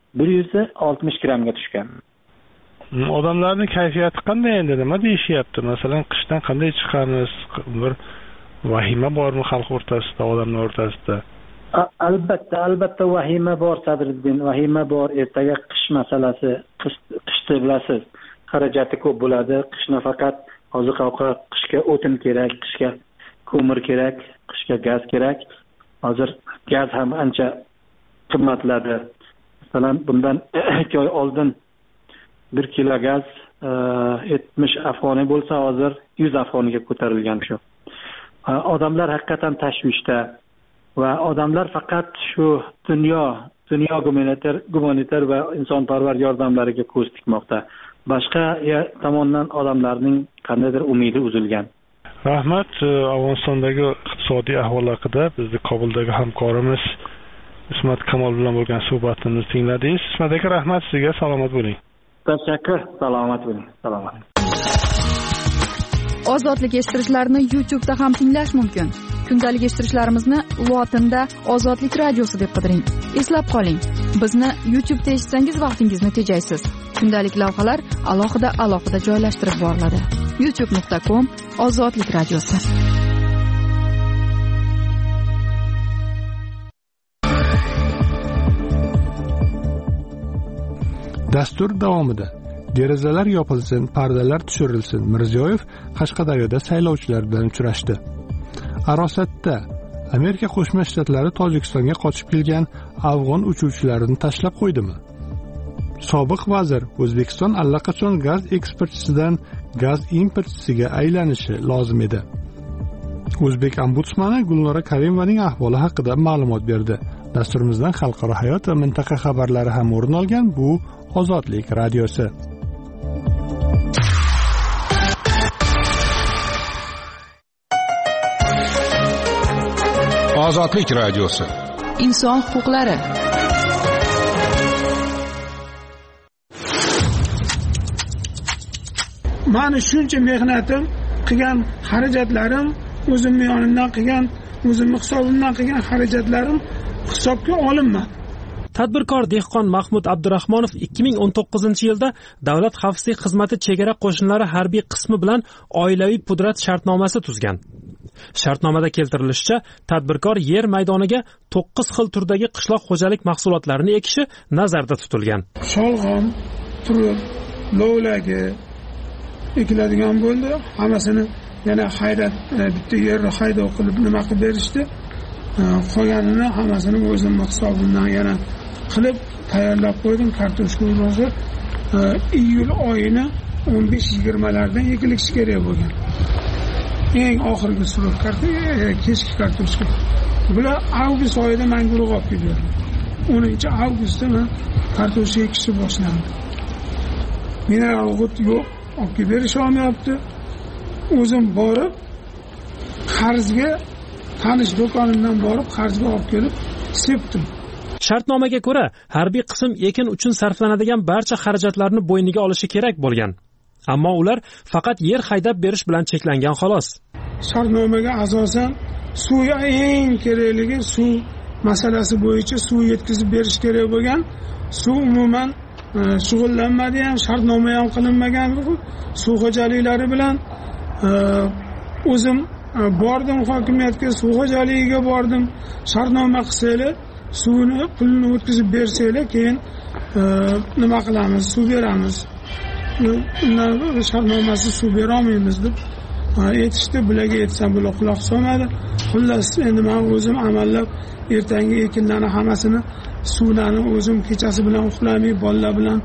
160 gramga tushgan. Odamlarning kayfiyati qanday endi? Nima deyishyapti? Masalan, qishdan qanday chiqamiz? Bir vahima bormi xalq o'rtasida, odamlar o'rtasida? Albatta vahima bor Sadriddin, vahima bor. Ertaga qish masalasi, qishda bilasiz, xarajati ko'p bo'ladi. Qish nafaqat oziq-ovqat, qishga o'tin kerak, qishga ko'mir kerak, qishga gaz kerak. Hozir gaz ham ancha qimmatladi. Masalan, bundan 2 oy oldin 1 kilo gaz 70 afg'oni bo'lsa, hozir 100 afg'oniga ko'tarilgan shu. Odamlar haqiqatan tashvishda va odamlar faqat shu dunyo gumanitar va insonparvar yordamlariga ko'z tikmoqda. Boshqa tomondan odamlarning qandaydir umidi uzilgan. Rahmat. Afg'onistondagi iqtisodiy ahvol haqida bizni Kobuldagi hamkorimiz Ismat Kamol bilan bo'lgan suhbatimizni tingladingiz. Ismat aka, rahmat sizga. Salomat bo'ling. Tashakkur. Salomat bo'ling. Salomat. Ozodlik eshittirishlarni YouTube'da ham tinglash mumkin. Kundalik eshittirishlarimizni lotinda Ozodlik radiosi deb qidiring. Eslab qoling, bizni YouTube'da eshitsangiz vaqtingizni tejaysiz. Kundalik lavhalar alohida joylashtirib boriladi. youtube.com/Ozodlik radiosi. Dastur davomida derazalar yopilsin, pardalar tushirilsin. Mirziyoyev Qashqadaryoda saylovchilar bilan uchrashdi. Arosatda Amerika Qo'shma Shtatlari Tojikistonga qochib kelgan afg'on uchuvchilarini tashlab qo'ydimi? Sobiq vazir O'zbekiston allaqachon gaz eksportchisidan gaz importchisiga aylanishi lozim edi. O'zbek ombudsmani Gulnora Karimovaning ahvoli haqida ma'lumot berdi. Dasturimizdan xalqaro hayot va mintaqa xabarlari ham o'rin olgan. Bu Ozodlik radiosi. Ozodlik radiosi. Inson huquqlari. Mani shuncha mehnatim, qilgan xarajatlarim, o'zimning yonimdan qilgan, o'zimning hisobimdan qilgan xarajatlarim hisobga olinmadi. Tadbirkor dehqon Mahmud Abdurahmonov 2019-yilda Davlat xavfsizlik xizmati chegara qo'shinlari harbiy qismi bilan oilaviy pudrat shartnomasi tuzgan. Shartnomada keltirilishicha, tadbirkor yer maydoniga 9 xil turdagi qishloq xo'jalik mahsulotlarini ekishi nazarda tutilgan. Sholg'om, turib, lovlagi ekiladigan bo'ldi. Hammasini yana bitta yerni haydov qilib nima qilib berishdi. Qolganini hammasini o'zim hisobimdan yana qilib tayyorlab qo'ydim. Kartoshka hozir iyul oyini 15-20lardan ekilishi kerak bo'lgan. Eng oxirgi sura kechki kartoshka. Bular avgust oyida men guruh olib keldim. 10-avgustda men kartoshka ekishni boshladim. Mineral o'g'it yo'q, olib kelib berish olmayapti. O'zim borib qarzga tanish do'konimdan borib qarzga olib kelib sepdim. Shartnomaga ko'ra, harbiy qism ekin uchun sarflanadigan barcha xarajatlarni bo'yniga olishi kerak bo'lgan. Ammo ular faqat yer haydab berish bilan cheklangan xolos. Shartnomaga asosan suv eng kerakligi suv masalasi bo'yicha suv yetkazib berish kerak bo'lgan. Suv umuman shug'ullanmadi ham, shartnoma ham qilinmagan. Suv xo'jaliklari bilan o'zim bordim hokimiyatga, suv xo'jaligiga bordim. Shartnoma qilsanglar, suvni pulini o'tkazib bersanglar, keyin nima qilamiz? Suv beramiz. Undan shartnomasiz suv bera olmaymiz deb aytishdi. Bularga aytsam bular quloq solmadi. Xullas, endi men o'zim amallab ertangi ekinlarni hammasini suvlarni o'zim kechasi bilan uxlamay bolalar bilan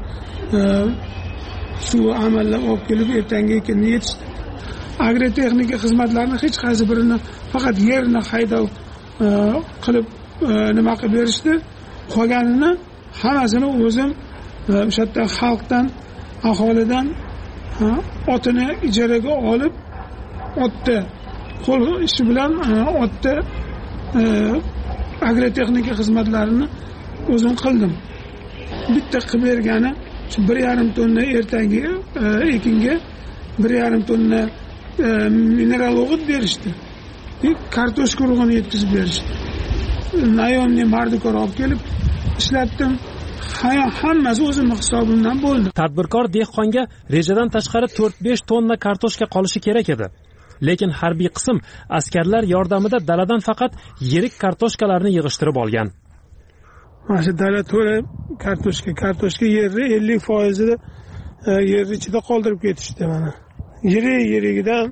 suv amallab olib kelib ertangi ekinni yetishdi. Agrotexnika xizmatlarini hech qaysi birini faqat yerni haydov qilib nima qilib berishdi. Qolganini hammasini o'zim o'sha yerda xalqdan, aholidan otini ijaraga olib, otda qo'l ishi bilan otda agrotexnika xizmatlarini o'zim qildim. Bitta qilib bergani shu 1,5 tonna ertangi ekinga 1,5 tonna mineral o'g'it berishdi. Kartoshka urug'ini yetkazib berishdi. Nayomni mardikor olib kelib ishlatdim. Hammasi o'zim hisobimdan bo'ldi. Tadbirkor dehqonga rejadan tashqari 4-5 tonna kartoshka qolishi kerak edi. Lekin harbiy qism askarlar yordamida daladan faqat yirik kartoshkalarni yig'ishtirib olgan. Mana shu dala to'la kartoshka yerni 50% yer ichida qoldirib ketishdi mana. Yirigidan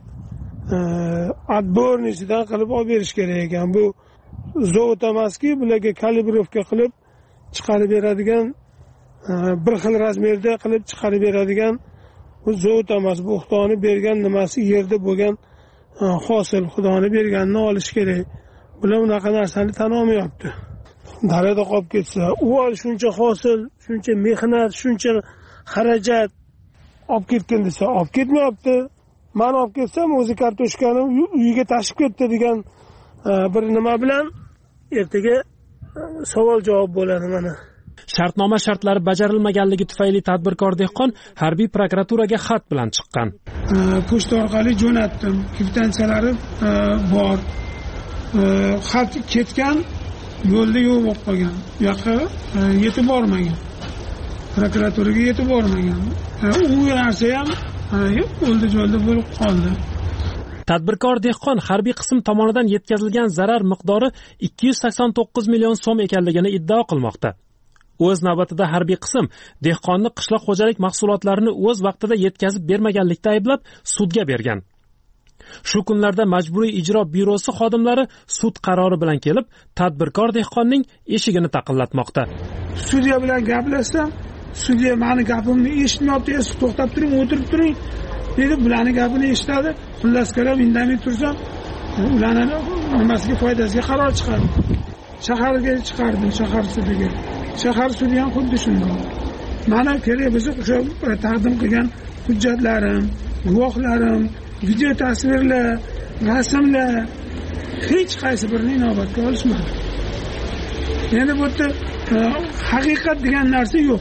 atbornisidan qilib olib berish kerak ekan. Bu zavod emaski, bularga kalibrovka qilib chiqarib beradigan, bir xil razmerda qilib chiqarib beradigan bu zavod emas, bu Xudoni bergan nimasi yerda bo'lgan hosil, Xudoni berganini olish kerak. Bular unaqa narsani tan olmayapti. Darada qolib ketsa, u shuncha hosil, shuncha mehnat, shuncha xarajat olib ketgan desa, olib ketmayapti. Men olib ketsam, o'zi kartoshkani uyiga tashib ketdi degan bir nima bilan ertaga savol javob bo'ladi mana. Shartnoma shartlari bajarilmaganligi tufayli tadbirkor dehqon harbiy prokuraturaga xat bilan chiqqan. Pochta orqali jo'natdim. Kvitantsiyalari bor. Xat ketgan, yo'lda yo'q bo'lib qolgan. Bu yoqqa yetib bormagan. Prokuraturaga yetib bormagan. U narsa ham o'ldi-jo'lda bo'lib qoldi. Tadbirkor dehqon harbiy qism tomonidan yetkazilgan zarar miqdori 289 million so'm ekanligini iddao qilmoqda. O'z navbatida harbiy qism dehqonni qishloq xo'jalik mahsulotlarini o'z vaqtida yetkazib bermaganlikda ayblab sudga bergan. Shu kunlarda Majburiy ijro byurosi xodimlari sud qarori bilan kelib, tadbirkor dehqonning eshigini taqillatmoqda. Sudya bilan gaplashsam, sudya meni gapimni eshitmayapti, to'xtab turing, o'tirib turing dedi. Bularning gapini eshitadi. Xullas qarab indamay tursam, ularning nimasiga foydasiga qaror chiqardi. Shaharga chiqardim, shahar sudiga. Shahar sudi ham xuddi shunday. Mana kerak bo'lsa o'sha taqdim qilgan hujjatlarim, guvohlarim, video tasvirlar, rasmlar hech qaysi birini inobatga olishmadi. Endi bu yerda haqiqat degan narsa yo'q.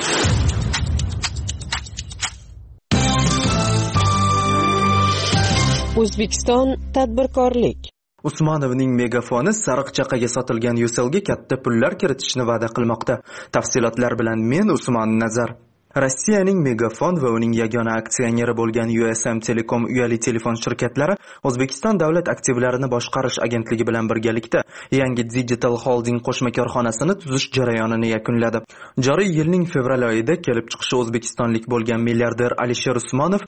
O'zbekiston tadbirkorlik. Usmonovning megafoni Sariqchaqaga sotilgan Ucellga katta pullar kiritishni va'da qilmoqda. Tafsilotlar bilan men Usmon Nazar. Rossiyaning Megafon va uning yagona aksioneri bo'lgan USM Telecom uyali telefon shirkatlari O'zbekiston davlat aktivlarini boshqarish agentligi bilan birgalikda yangi Digital Holding qo'shma korxonasini tuzish jarayonini yakunladi. Joriy yilning fevral oyida kelib chiqishi o'zbekistonlik bo'lgan milliarder Alisher Usmonov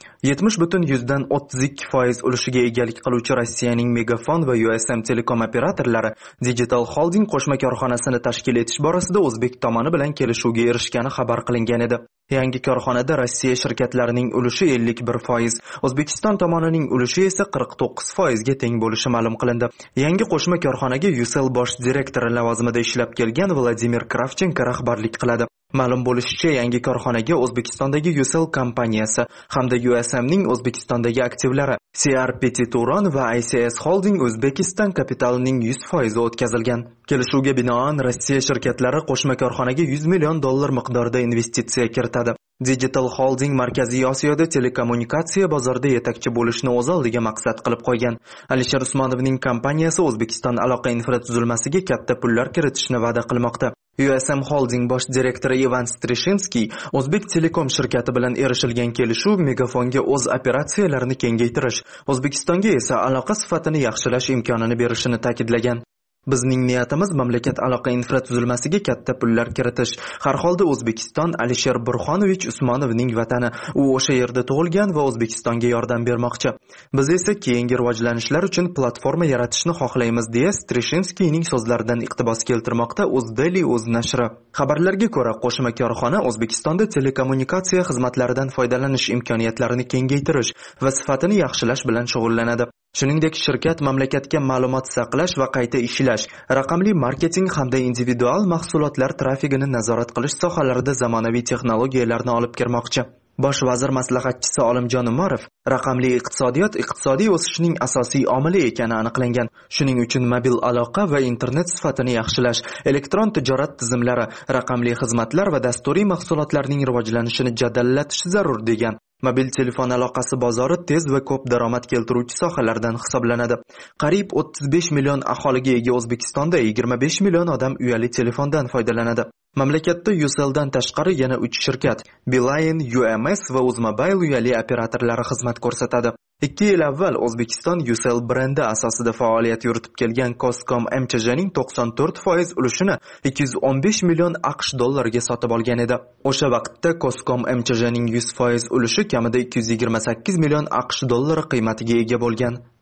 70.32% ulushiga egalik qiluvchi Rossiyaning Megafon va USM Telecom operatorlari Digital Holding qo'shma korxonasini tashkil etish borasida o'zbek tomoni bilan kelishuvga erishgani xabar qilingan edi. Yangi korxonada Rossiya shirkatlarining ulushi 51%, O'zbekiston tomonining ulushi esa 49% ga teng bo'lishi ma'lum qilindi. Yangi qo'shma korxonaga Ucell bosh direktori lavozimida ishlab kelgan Vladimir Kravchenko rahbarlik qiladi. Ma'lum bo'lishicha, yangi korxonaga O'zbekistondagi Ucell kompaniyasi hamda USMning O'zbekistondagi aktivlari CRPT Turon va ICS Holding Uzbekistan kapitalining 100% o'tkazilgan. Kelishuvga binoan Rossiya shirkatlari qo'shma korxonaga $100 million miqdorida investitsiya kiritadi. Digital Holding Markaziy Osiyoda telekommunikatsiya bozorida yetakchi bo'lishni o'z oldiga maqsad qilib qo'ygan. Alisher Usmonovning kompaniyasi O'zbekiston aloqa infratuzilmasiga katta pullar kiritishni va'da qilmoqda. USM Holding bosh direktori Ivan Streshinsky O'zbek Telekom shirkati bilan erishilgan kelishuv Megafonga o'z operatsiyalarini kengaytirish, O'zbekistonga esa aloqa sifatini yaxshilash imkonini berishini ta'kidlagan. Bizning niyatimiz mamlakat aloqa infratuzilmasiga katta pullar kiritish. Har holda O'zbekiston Alisher Burxonovich Usmonovning vatani. U o'sha yerda tug'ilgan va O'zbekistonga yordam bermoqchi. Biz esa keyingi rivojlanishlar uchun platforma yaratishni xohlaymiz deya Streshinskyning so'zlaridan iqtibos keltirmoqda O'zdaily o'z nashri. Xabarlarga ko'ra, qo'shma korxona O'zbekistonda telekommunikatsiya xizmatlaridan foydalanish imkoniyatlarini kengaytirish va sifatini yaxshilash bilan shug'ullanadi. Shuningdek, shirkat mamlakatga ma'lumot saqlash va qayta ishlash, raqamli marketing hamda individual mahsulotlar trafigini nazorat qilish sohalarida zamonaviy texnologiyalarni olib kirmoqchi. Bosh vazir maslahatchisi Olimjon Umarov, raqamli iqtisodiyot iqtisodiy o'sishning asosiy omili ekani aniqlangan. Shuning uchun mobil aloqa va internet sifatini yaxshilash, elektron tijorat tizimlari, raqamli xizmatlar va dasturiy mahsulotlarning rivojlanishini jadallatish zarur degan. Mobil telefon aloqasi bozori tez va ko'p daromad keltiruvchi sohalardan hisoblanadi. Qariyb 35 million aholiga ega O'zbekistonda 25 million odam uyali telefondan foydalanadi. Mamlakatda Ucelldan tashqari yana 3 shirkat, Beeline, UMS va Uzmobile uyali operatorlari xizmat ko'rsatadi. 2 yil avval O'zbekiston Ucell brendi asosida faoliyat yuritib kelgan Coscom MCJning 94% ulushini 215 million AQSh dollariga sotib olgan edi. O'sha vaqtda Coscom MCJning 100% ulushi kamida 228 million AQSh dollari qiymatiga ega bo'lgan.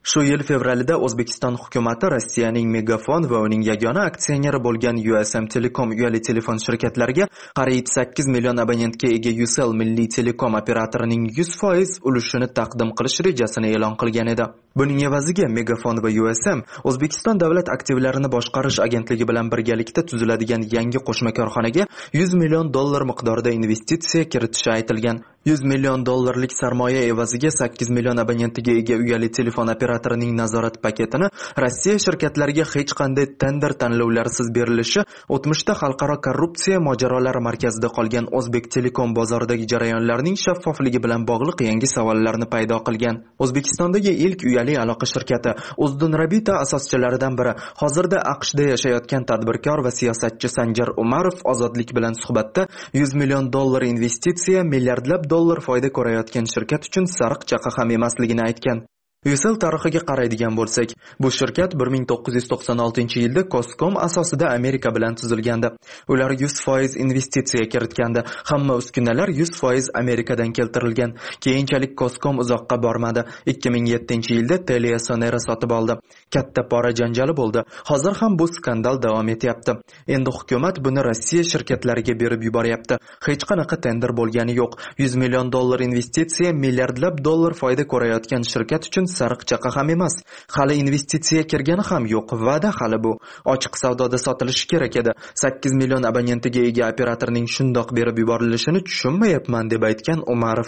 Shu yil fevralida O'zbekiston hukumati Rossiyaning Megafon va uning yagona aksioneri bo'lgan USM Telecom uyali telefon shirkatlariga qariyb 8 million abonentga ega Ucell milliy telekom operatorining 100% ulushini taqdim qilish rejasini e'lon qilgan edi. Buning evaziga Megafon va USM O'zbekiston davlat aktivlarini boshqarish agentligi bilan birgalikda tuziladigan yangi qo'shma korxonaga 100 million dollar miqdorida investitsiya kiritishi aytilgan. 100 million dollarlik sarmoya evaziga 8 million abonentiga ega uyali telefon operatorining nazorat paketini Rossiya shirkatlariga hech qanday tender tanlovlarsiz berilishi o'tmishda xalqaro korrupsiya mojarolari markazida qolgan O'zbek Telekom bozoridagi jarayonlarning shaffofligi bilan bog'liq yangi savollarni paydo qilgan. O'zbekistondagi ilk uyali aloqa shirkati Uzdun Rabita asoschilaridan biri, hozirda AQShda yashayotgan tadbirkor va siyosatchi Sanjar Umarov Ozodlik bilan suhbatda 100 million dollar investitsiya, milliardlab dollar foyda ko'rayotgan shirkat uchun sariq chaqa ham emasligini aytgan. Ucell tarixiga qaraydigan bo'lsak, bu shirkat 1996-yilda Coscom asosida Amerika bilan tuzilgandi. Ular 100% investitsiya kiritgandi. Hamma uskunalar 100% Amerikadan keltirilgan. Keyinchalik Coscom uzoqqa bormadi. 2007-yilda Teliasonera sotib oldi. Katta pora janjali bo'ldi. Hozir ham bu skandal davom etyapti. Endi hukumat buni Rossiya shirkatlariga berib yuboryapti. Hech qanaqa tender bo'lgani yo'q. 100 million dollar investitsiya, milliardlab dollar foyda ko'rayotgan shirkat uchun sariq chaqa ham emas. Hali investitsiya kirgani ham yo'q. Va'da hali bu. Ochiq savdoda sotilishi kerak edi. 8 million abonentiga ega operatorning shundoq berib yuborilishini tushunmayapman deb aytgan Umarov.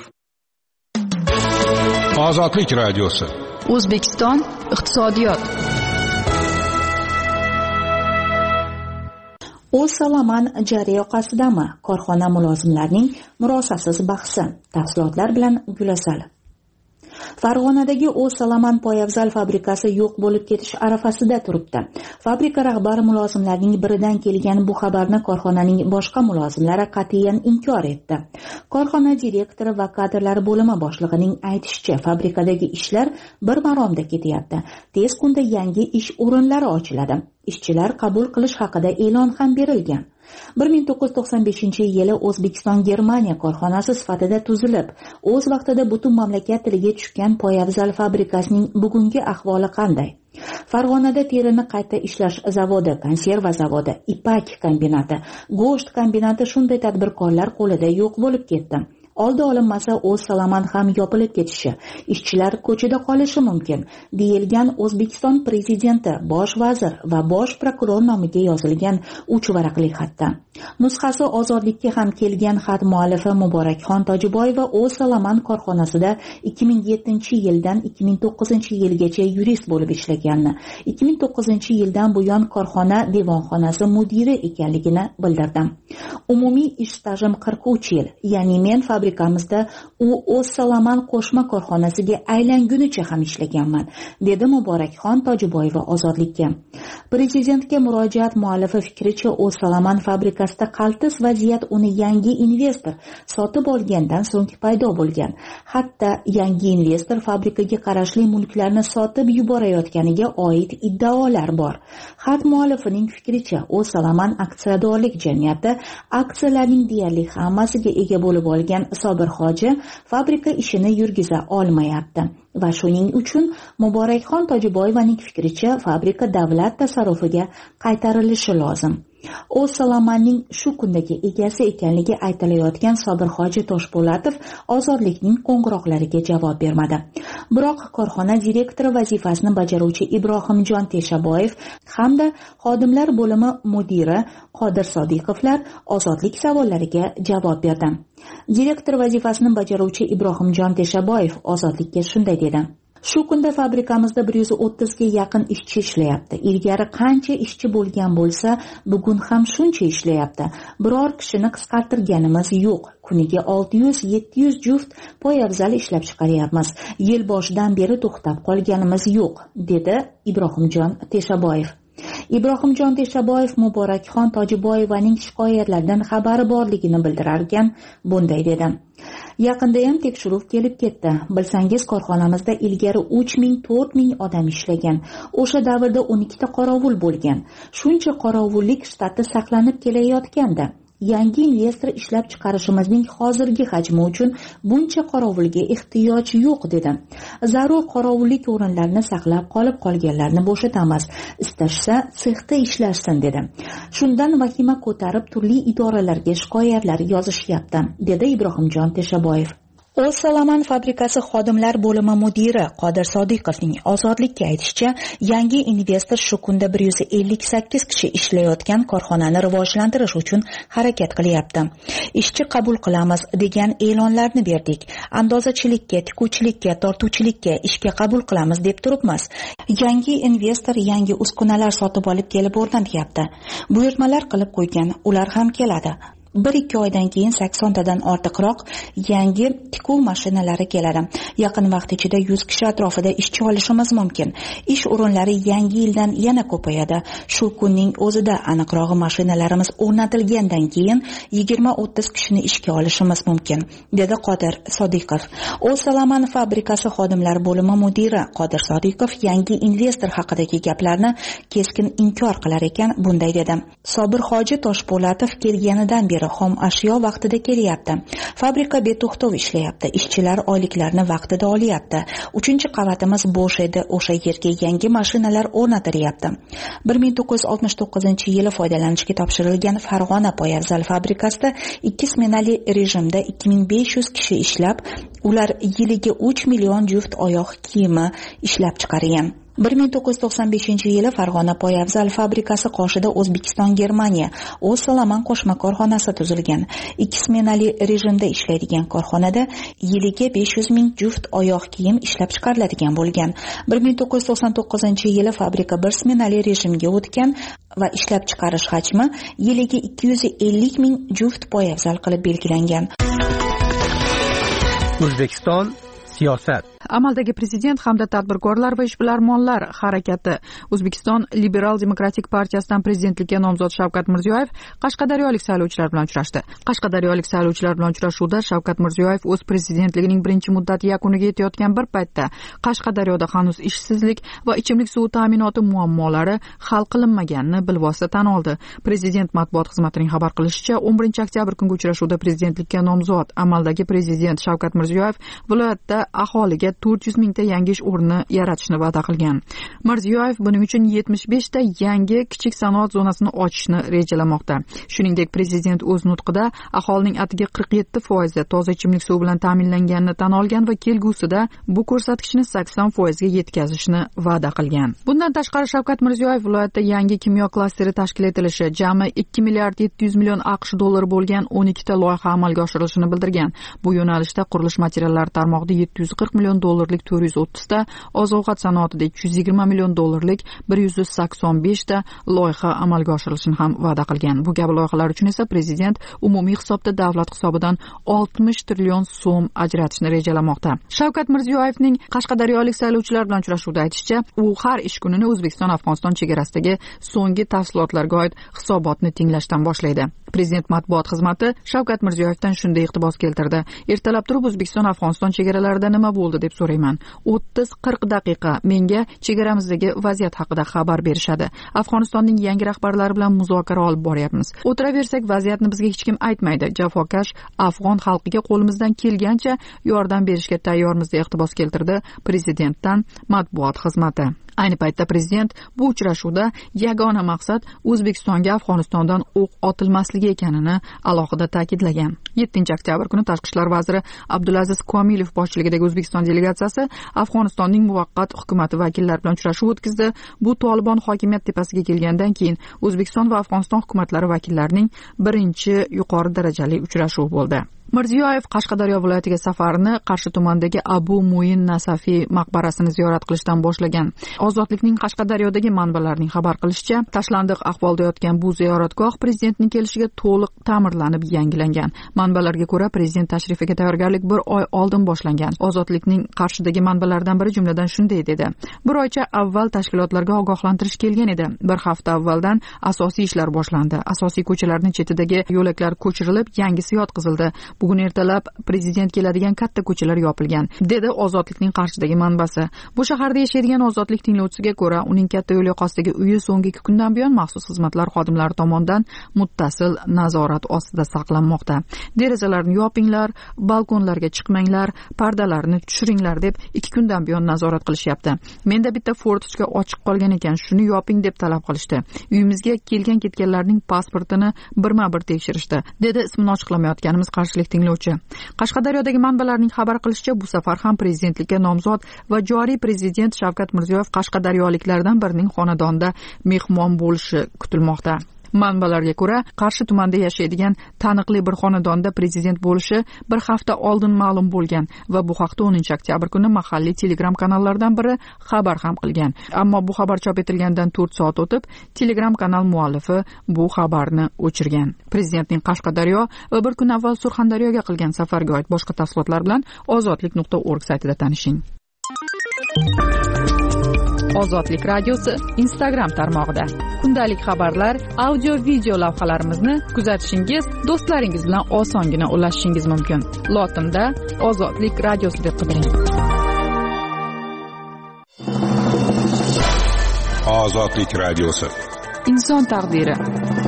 Ozodlik radiosi. O'zbekiston iqtisodiyot. O'zsalaman jari yoqasidami? Korxona mulozimlarining murosasiz bahsi. Tafsilotlar bilan Gulasal. Farg'onadagi O'zsalaman poyabzal fabrikasi yo'q bo'lib ketish arafasida turibdi. Fabrika rahbari mulozimlarning biridan kelgan bu xabarni korxonaning boshqa mulozimlari qat'iyan inkor etdi. Korxona direktori va kadrlar bo'limi boshlig'ining aytishicha, fabrikadagi ishlar bir maromda ketyapti. Tez kunda yangi ish o'rinlari ochiladi. Ishchilar qabul qilish haqida e'lon ham berilgan. 1995-yili O'zbekiston-Germaniya korxonasi sifatida tuzilib, o'z vaqtida butun mamlakat tiliga tushgan poyabzal fabrikasining bugungi ahvoli qanday? Farg'onada terini qayta ishlash zavodi, konserva zavodi, ipak kombinati, go'sht kombinati shunday tadbirkorlar qo'lida yo'q bo'lib ketdi. Oldi olinmasa O'zsalaman ham yopilib ketishi, ishchilar ko'chada qolishi mumkin, deyilgan O'zbekiston prezidenti, bosh vazir va bosh prokuror nomiga yozilgan 3 varaqli xatda. Nusxasi Ozodlikka ham kelgan xat muallifi Muborakxon Tojiboyeva O'zsalaman korxonasida 2007-yildan 2009-yilgacha yurist bo'lib ishlaganini, 2009-yildan buyon korxona devonxonasi mudiri ekanligini bildirdi. Umumiy ish stajim 43 yil, ya'ni men fabrikamizda u O'zsalaman qo'shma korxonasiga aylangunicha ham ishlaganman, dedi Muborakxon Tojiboyeva Ozodlikka. Prezidentga murojaat muallifi fikricha, O'zsalaman fabrikasida qaltis vaziyat uni yangi investor sotib olgandan so'ng paydo bo'lgan. Hatto yangi investor fabrikaga qarashli mulklarni sotib yuborayotganiga oid iddaolar bor. Xat muallifining fikricha, O'zsalaman aksiyadorlik jamiyati aksiyalarning deyarli hammasiga ega bo'lib olgan Sobir Hoji fabrika ishini yurgiza olmayapti va shuning uchun Muborakxon Tojiboyevaning fikricha, fabrika davlat tasarrufiga qaytarilishi lozim. O'zsalamanning shu kundagi egasi ekanligi aytilayotgan Sobir Hoji Toshpo'latov Ozodlikning qo'ng'iroqlariga javob bermadi. Biroq korxona direktori vazifasini bajaruvchi Ibrohimjon Teshaboyev hamda xodimlar bo'limi mudiri Qodir Sodiqovlar Ozodlik savollariga javob berdi. Direktor vazifasini bajaruvchi Ibrohimjon Teshaboyev Ozodlikka shunday dedi: Shu kunda fabrikamizda 130 ga yaqin ishchi ishlayapti. Ilgari qancha ishchi bo'lgan bo'lsa, bugun ham shuncha ishlayapti. Biror kishini qisqartirganimiz yo'q. Kuniga 600-700 juft poyabzal ishlab chiqaryapmiz. Yil boshidan beri to'xtab qolganimiz yo'q, dedi Ibrohimjon Teshaboyev. Ibrohimjon Teshaboyev Muborakxon Tojiboyevaning shikoyatlaridan xabari borligini bildirarkan, bunday dedi: Yaqinda ham tekshiruv kelib ketdi. Bilsangiz, korxonamizda ilgari 3000-4000 odam ishlagan. O'sha davrda 12 ta qorovul bo'lgan. Shuncha qorovullik shtati saqlanib kelayotgandi. yangi investor ishlab chiqarishimizning hozirgi hajmi uchun buncha qorovulga ehtiyoj yo'q dedi. Zarur qorovullik o'rinlarini saqlab qolganlarni bo'shatamiz. Istashsa sexda ishlashsin dedi. Shundan vahima ko'tarib turli idoralarga shikoyatlar yozishyapti, dedi Ibrohimjon Teshaboyev. O'z-Salaman fabrikasi xodimlar bo'limi mudiri Qodir Sodiqovning Ozodlikka aytishicha, yangi investor shu kunda 158 kishi ishlayotgan korxonani rivojlantirish uchun harakat qilyapti. Ishchi qabul qilamiz degan e'lonlarni berdik. Andozachilikka, tikuvchilikka, tortuvchilikka ishga qabul qilamiz deb turibmiz. Yangi investor yangi uskunalar sotib olib kelib o'rnatyapti. Buyurtmalar qilib qo'ygan, ular ham keladi. 1-2 oydan keyin 80 tadan ortiqroq yangi tikuv mashinalari keladi. Yaqin vaqt ichida 100 kishi atrofida ishchi olishimiz mumkin. Ish o'rinlari yangi yildan yana ko'payadi. Shu kunning o'zida aniqrog'i mashinalarimiz o'rnatilgandan keyin 20-30 kishini ishga olishimiz mumkin, dedi Qodir Sodiqov. O'z-Salaman fabrikasi xodimlar bo'limi mudiri Qodir Sodiqov yangi investor haqidagi gaplarni keskin inkor qilar ekan, bunday dedi. Sobir Hoji Toshpo'latov kelganidan beri xom ashyo vaqtida kelyapti. Fabrika beto'xtov ishlayapti. Ishchilar oyliklarini vaqtida olyapti. 3-qavatimiz bo'sh edi. O'sha yerga yangi mashinalar o'rnatilyapti. 1969-yili foydalanishga topshirilgan Farg'ona poyabzal fabrikasida 2 smenali rejimda 2500 kishi ishlab, ular yiliga 3 million juft oyoq kiyimi ishlab chiqargan. 1995-yili Farg'ona poyabzal fabrikasi qoshida O'zbekiston-Germaniya O'z-Salaman qo'shma korxonasi tuzilgan. 2 smenali rejimda ishlaydigan korxonada yiliga 500 ming juft oyoq kiyim ishlab chiqariladigan bo'lgan. 1999-yili fabrika 1 smenali rejimga o'tgan va ishlab chiqarish hajmi yiliga 250 ming juft poyabzal qilib belgilangan. O'zbekiston siyosat. Amaldagi prezident hamda tadbirkorlar va ishbilarmonlar harakati O'zbekiston Liberal Demokratik partiyasidan prezidentlikka nomzod Shavkat Mirziyoyev qashqadaryolik saylovchilar bilan uchrashdi. Qashqadaryolik saylovchilar bilan uchrashuvda Shavkat Mirziyoyev o'z prezidentligining birinchi muddati yakuniga yetayotgan bir paytda Qashqadaryoda hanuz ishsizlik va ichimlik suvi ta'minoti muammolari hal qilinmaganini bilvosita tan oldi. Prezident matbuot xizmatining xabar qilishicha, 11-oktyabr kungi uchrashuvda prezidentlikka nomzod amaldagi prezident Shavkat Mirziyoyev viloyatda aholiga 400 mingta yangi ish o'rni yaratishni va'da qilgan. Mirziyoyev buning uchun 75 ta yangi kichik sanoat zonasini ochishni rejalamoqda. Shuningdek, prezident o'z nutqida aholining atiga 47% toza ichimlik suvi bilan ta'minlanganini tan olgan va kelgusida bu ko'rsatkichni 80% ga yetkazishni va'da qilgan. Bundan tashqari Shavkat Mirziyoyev viloyatda yangi kimyo klasteri tashkil etilishi, jami 2 milliard 700 million AQSh dollari bo'lgan 12 ta loyiha amalga oshirilishini bildirgan. Bu yo'nalishda qurilish materiallari tarmog'ida 740 million dollarlik 430 ta, oziq-ovqat sanoatida 220 million dollarlik 185 ta loyiha amalga oshirilishini ham va'da qilgan. Bu kabi loyihalar uchun esa prezident umumiy hisobda davlat hisobidan 60 trillion so'm ajratishni rejalamoqda. Shavkat Mirziyoyevning qashqadaryolik saylovchilar bilan uchrashuvda aytishicha, u har ish kunini O'zbekiston-Afg'oniston chegarasidagi so'nggi tafsilotlarga oid hisobotni tinglashdan boshlaydi. Prezident matbuot xizmati Shavkat Mirziyoyevdan shunday iqtibos keltirdi. Ertalab turib O'zbekiston-Afg'oniston chegaralarida nima bo'ldi deb so'rayman. 30-40 daqiqa menga chegaramizdagi vaziyat haqida xabar berishadi. Afg'onistonning yangi rahbarlari bilan muzokara olib boryapmiz. O'tiraversak vaziyatni bizga hech kim aytmaydi. Jafokash afg'on xalqiga qo'limizdan kelgancha yordam berishga tayyormiz deb iqtibos keltirdi prezidentdan matbuot xizmati. Ayni paytda prezident bu uchrashuvda yagona maqsad O'zbekistonga Afg'onistondan o'q otilmasligi ekanini alohida ta'kidlagan. 7-oktyabr kuni Tashqi ishlar vaziri Abdulaziz Komilov boshchiligidagi O'zbekiston delegatsiyasi Afg'onistonning muvaqqat hukumati vakillari bilan uchrashuv o'tkazdi. Bu Tolibon hokimiyat tepasiga kelgandan keyin O'zbekiston va Afg'oniston hukumatlari vakillarining birinchi yuqori darajali uchrashuvi bo'ldi. Mirziyoyev Qashqadaryo viloyatiga safarini Qarshi tumanidagi Abu Muin Nasafiy maqbarasini ziyorat qilishdan boshlagan. Ozodlikning Qashqadaryodagi manbalarining xabar qilishicha, tashlandiq ahvolda yotgan bu ziyoratgoh prezidentning kelishiga to'liq ta'mirlanib yangilangan. Manbalarga ko'ra, prezident tashrifiga tayyorgarlik bir oy oldin boshlangan. Ozodlikning Qarshidagi manbalaridan biri jumladan shunday dedi: bir oycha avval tashkilotlarga ogohlantirish kelgan edi. Bir hafta avvaldan asosiy ishlar boshlandi. Asosiy ko'chalarning chetidagi yo'laklar ko'chirilib, yangisi yotqizildi. bugun ertalab prezident keladigan katta ko'chalar yopilgan, dedi Ozodlikning Qarshidagi manbasi. Bu shaharda yashaydigan Ozodlik tinglovchisiga ko'ra, uning katta yo'l yoqasidagi uyi so'nggi 2 kundan buyon maxsus xizmatlar xodimlari tomonidan muttasil nazorat ostida saqlanmoqda. Derazalarni yopinglar, balkonlarga chiqmanglar, pardalarni tushiringlar deb 2 kundan buyon nazorat qilishyapti. Menda bitta fortishka ochiq qolgan ekan, shuni yoping deb talab qilishdi. Uyimizga kelgan-ketganlarning pasportini birma-bir tekshirishdi, dedi ismini ochiqlamayotganimiz qarshilik tinglovchi. Qashqadaryodagi manbalarning xabar qilishicha, bu safar ham prezidentlikka nomzod va joriy prezident Shavkat Mirziyoyev qashqadaryoliklardan birining xonadonida mehmon bo'lishi kutilmoqda. Manbalarga ko'ra, Qarshi tumanida yashaydigan taniqli bir xonadonda prezident bo'lishi bir hafta oldin ma'lum bo'lgan va bu haqda 10-oktyabr kuni mahalliy Telegram kanallardan biri xabar ham qilgan. Ammo bu xabar chop etilgandan 4 soat o'tib, Telegram kanal muallifi bu xabarni o'chirgan. Prezidentning Qashqadaryo va bir kun avval Surxondaryoga qilgan safarga oid boshqa tafsilotlar bilan ozodlik.org saytida tanishing. Ozodlik radiosi Instagram tarmog'ida. Kundalik xabarlar, audio video lavhalarimizni kuzatishingiz, do'stlaringiz bilan osongina ulashishingiz mumkin. Lotinda Ozodlik radiosi deb qidiring. Ozodlik radiosi. Inson taqdiri.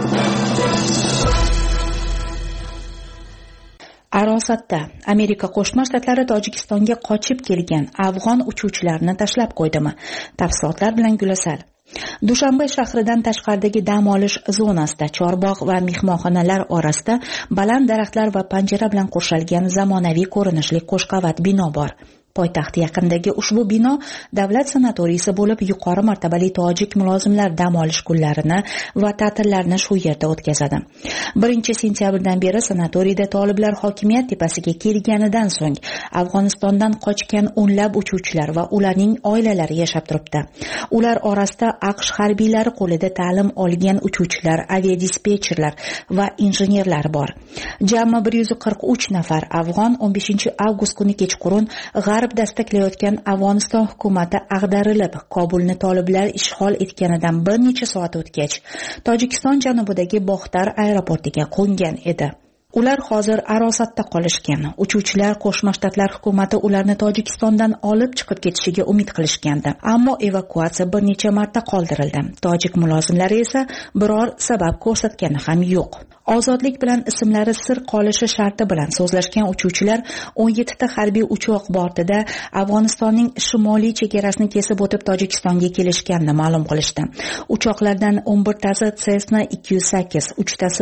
Arosatda Amerika Qo'shma Shtatlari Tojikistonga qochib kelgan afg'on uchuvchilarni tashlab qo'ydimi? Tafsilotlar bilan Gulasal. Dushanbe shahridan tashqaridagi dam olish zonasida chorbog' va mehmonxonalar orasida baland daraxtlar va panjara bilan qo'shilgan zamonaviy ko'rinishli qo'shqavat bino bor. Poytaxt yaqinidagi ushbu bino davlat sanatoriysi bo'lib, yuqori martabali tojik mulozimlar dam olish kunlarini va ta'tillarni shu yerda o'tkazadi. 1-sentyabrdan beri sanatoriyda toliblar hokimiyat tepasiga kelganidan so'ng Afg'onistondan qochgan o'nlab uchuvchilar va ularning oilalari yashab turibdi. Ular orasida AQSh harbiylari qo'lida ta'lim olgan uchuvchilar, aviadispetcherlar va injenerlar bor. Jami 143 nafar afg'on 15-avgust kuni kechqurun g'arb dastaklayotgan Afg'oniston hukumati ag'darilib, Kobulni toliblar ishg'ol etganidan bir necha soat o'tgach, Tojikiston janubidagi Boxtar aeroportiga qo'ngan edi. Ular hozir arosatda qolishgan. Uchuvchilar Qo'shma Shtatlar hukumati ularni Tojikistondan olib chiqib ketishiga umid qilishgandi. Ammo evakuatsiya bir necha marta qoldirildi. Tojik mulozimlari esa biror sabab ko'rsatgani ham yo'q. Ozodlik bilan ismlari sir qolishi sharti bilan so'zlashgan uchuvchilar 17 ta harbiy uchoq bortida Afg'onistonning shimoliy chegarasini kesib o'tib Tojikistonga kelishganini ma'lum qilishdi. Uchoqlardan 11 tasi Cessna 208, 3 tasi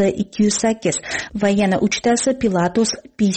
AC-208 va yana 3 tasi Pilatus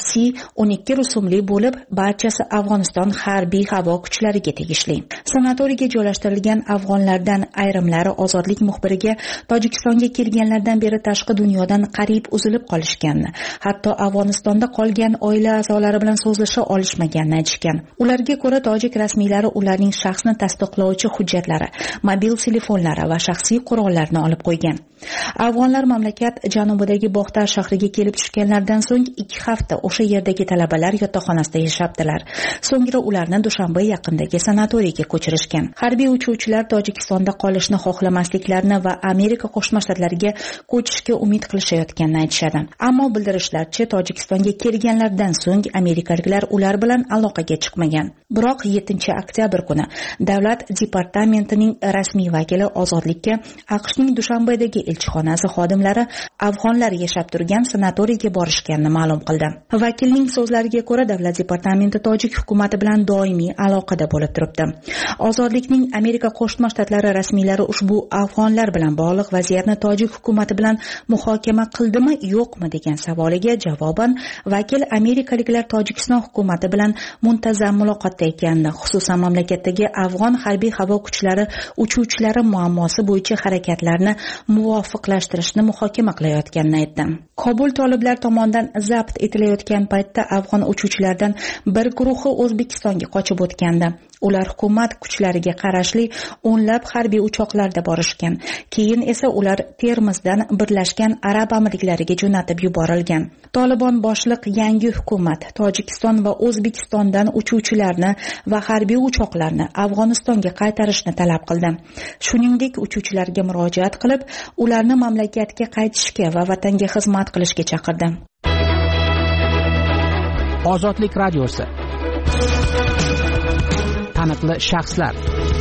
PC-12 rusumli bo'lib, barchasi Afg'oniston harbiy havo kuchlariga tegishli. Sanatoriyga joylashtirilgan afg'onlardan ayrimlari Ozodlik muxbiriga Tojikistonga kelganlardan beri tashqi dunyodan qariyb uzilib qolishganini, hatto Afg'onistonda qolgan oila a'zolari bilan so'zlasha olishmaganini aytishgan. Ularga ko'ra, tojik rasmiylari ularning shaxsni tasdiqlovchi hujjatlari, mobil telefonlari va shaxsiy qurollarni olib qo'ygan. Afg'onlar mamlakat janubidagi Boxtar shahriga kelib tushganlardan so'ng 2 hafta o'sha yerdagi talabalar yotoqxonasida yashabdilar. So'ngra ularni Dushanbe yaqinidagi sanatoriyga ko'chirishgan. Harbiy uchuvchilar Tojikistonda qolishni xohlamasliklarini va Amerika Qo'shma Shtatlariga ko'chishga umid qilishayotganini aytishadi. Ammo bildirishlarcha, Tojikistonga kelganlardan so'ng amerikaliklar ular bilan aloqaga chiqmagan. Biroq 7-oktyabr kuni Davlat departamentining rasmiy vakili Ozodlikka AQShning Dushanbedagi elchixonasi xodimlari afg'onlar yashab turgan sanatoriyga borishganini ma'lum qildi. Vakilning so'zlariga ko'ra, Davlat departamenti tojik hukumati bilan doimiy aloqada bo'lib turibdi. Ozodlikning Amerika Qo'shma Shtatlari rasmiylari ushbu afg'onlar bilan bog'liq vaziyatni tojik hukumati bilan muhokama qildimi, yo'qmi degan savoliga javoban vakil amerikaliklar Tojikiston hukumati bilan muntazam muloqotda ekanini, xususan mamlakatdagi afg'on harbiy havo kuchlari uchuvchilari muammosi bo'yicha harakatlarni muvofiqlashtirishni muhokama qilayotganini aytdi. Kobul toliblar tomonidan zabt etilayotgan paytda afg'on uchuvchilardan bir guruhi O'zbekistonga qochib o'tgandi. Ular hukumat kuchlariga qarashli o'nlab harbiy uchoqlarda borishgan. Keyin esa ular Termizdan Birlashgan Arab Amirliklariga jo'natib yuborilgan. Tolibon boshliq yangi hukumat Tojikiston va O'zbekistondan uchuvchilarni va harbiy uchoqlarni Afg'onistonga qaytarishni talab qildi. Shuningdek, uchuvchilarga murojaat qilib, ularni mamlakatga qaytishga va vatanga xizmat qilishga chaqirdi. Ozodlik radiosi. Taniqli shaxslar.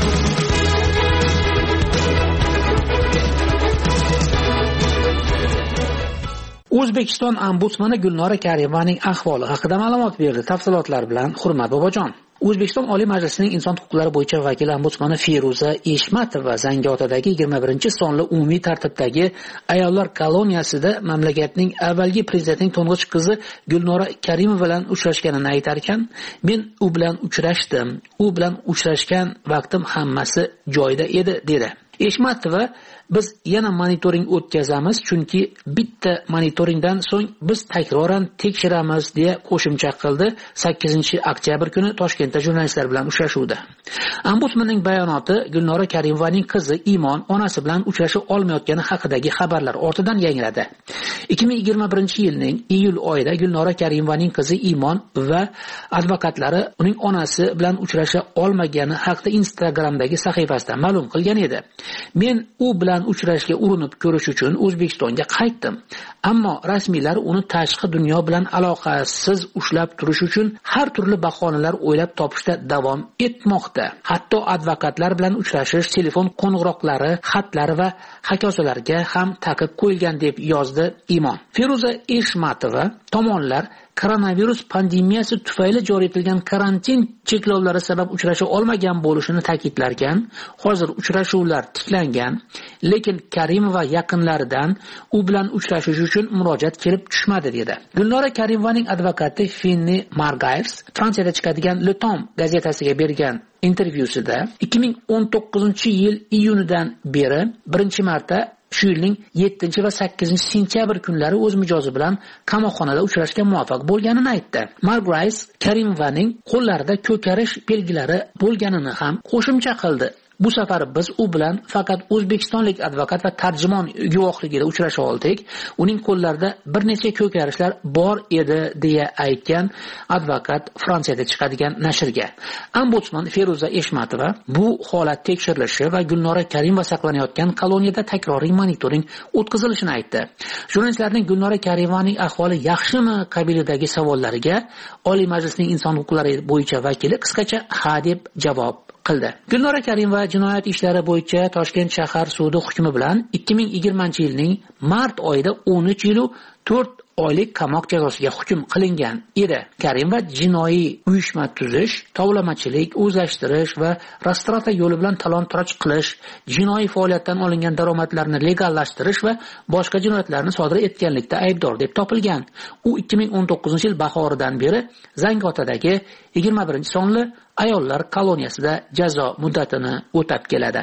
O'zbekiston ombudsmani Gulnora Karimovaning ahvoli haqida ma'lumot berdi. Tafsilotlar bilan Hurmat Bobojon. O'zbekiston Oliy Majlisining inson huquqlari bo'yicha vakil ombudsmani Feruza Eshmatova Zangiotadagi 21-sonli umumiy tartibdagi ayollar koloniyasida mamlakatning avvalgi prezidentining to'ng'ich qizi Gulnora Karimova bilan uchrashganini aytar ekan, men u bilan uchrashdim. U bilan uchrashgan vaqtim hammasi joyida edi, dedi. Eshmatova biz yana monitoring o'tkazamiz, chunki bitta monitoringdan so'ng biz takroran tekshiramiz deya qo'shimcha qildi 8-oktyabr kuni Toshkentda jurnalistlar bilan uchrashuvda. Ombudsmanning bayonoti Gulnora Karimovaning qizi Imon onasi bilan uchrasha olmayotgani haqidagi xabarlar ortidan yangradi. 2021-yilning iyul oyida Gulnora Karimovaning qizi Imon va advokatlari uning onasi bilan uchrasha olmagani haqida Instagramdagi sahifasida ma'lum qilgan edi. Men u bilan uchrashga urinib ko'rish uchun O'zbekistonga qaytdim. Ammo rasmiylar uni tashqi dunyo bilan aloqasiz ushlab turish uchun har turli bahonalar o'ylab topishda davom etmoqda. Hatto advokatlar bilan uchrashish, telefon qo'ng'iroqlari, xatlari va hakosalarga ham taqiq qo'yilgan deb yozdi Imon. Feruza Eshmatova tomonlar koronavirus pandemiyasi tufayli joriy etilgan karantin cheklovlari sabab uchrasha olmagan bo'lishini ta'kidlarkan. Hozir uchrashuvlar tiklangan, lekin Karimova yaqinlaridan u bilan uchrashish uchun murojaat kelib tushmadi, dedi. Gulnora Karimovaning advokati Finni Margaevs Fransiyada chiqadigan Le Temps gazetasiga bergan intervyusida 2019-yil iyunidan beri birinchi marta shu yilning 7 va 8-sentyabr kunlari o'z mijozi bilan qamoqxonada uchrashga muvaffaq bo'lganini aytdi. Margaevs Karimovaning qo'llarida ko'karish belgilari bo'lganini ham qo'shimcha qildi. Bu safar biz u bilan faqat o'zbekistonlik advokat va tarjimon guvohligida uchrasha oldik. Uning qo'llarida bir necha ko'karishlar bor edi, deya aytgan advokat Fransiyada chiqadigan nashrga. Ombudsman Feruza Eshmatova bu holat tekshirilishi va Gulnora Karimova saqlanayotgan koloniyada takroriy monitoring o'tkazilishini aytdi. Jurnalistlarning Gulnora Karimovaning ahvoli yaxshimi qabilidagi savollariga Oliy Majlisning inson huquqlari bo'yicha vakili qisqacha ha deb javob qildi. Gulnora Karimova jinoyat ishlari bo'yicha Toshkent shahar sudi hukmi bilan 2020-yilning mart oyida 13 yil 4 oylik qamoq jazosiga hukm qilingan edi. Karimova jinoiy uyushma tuzish, tovlamachilik, o'zlashtirish va restoratsiya yo'li bilan talon-taroj qilish, jinoiy faoliyatdan olingan daromadlarni legallashtirish va boshqa jinoyatlarni sodir etganlikda aybdor deb topilgan. U 2019-yil bahoridan beri Zangiotadagi 21-sonli ayollar koloniyasida jazo muddatini o'tab keladi.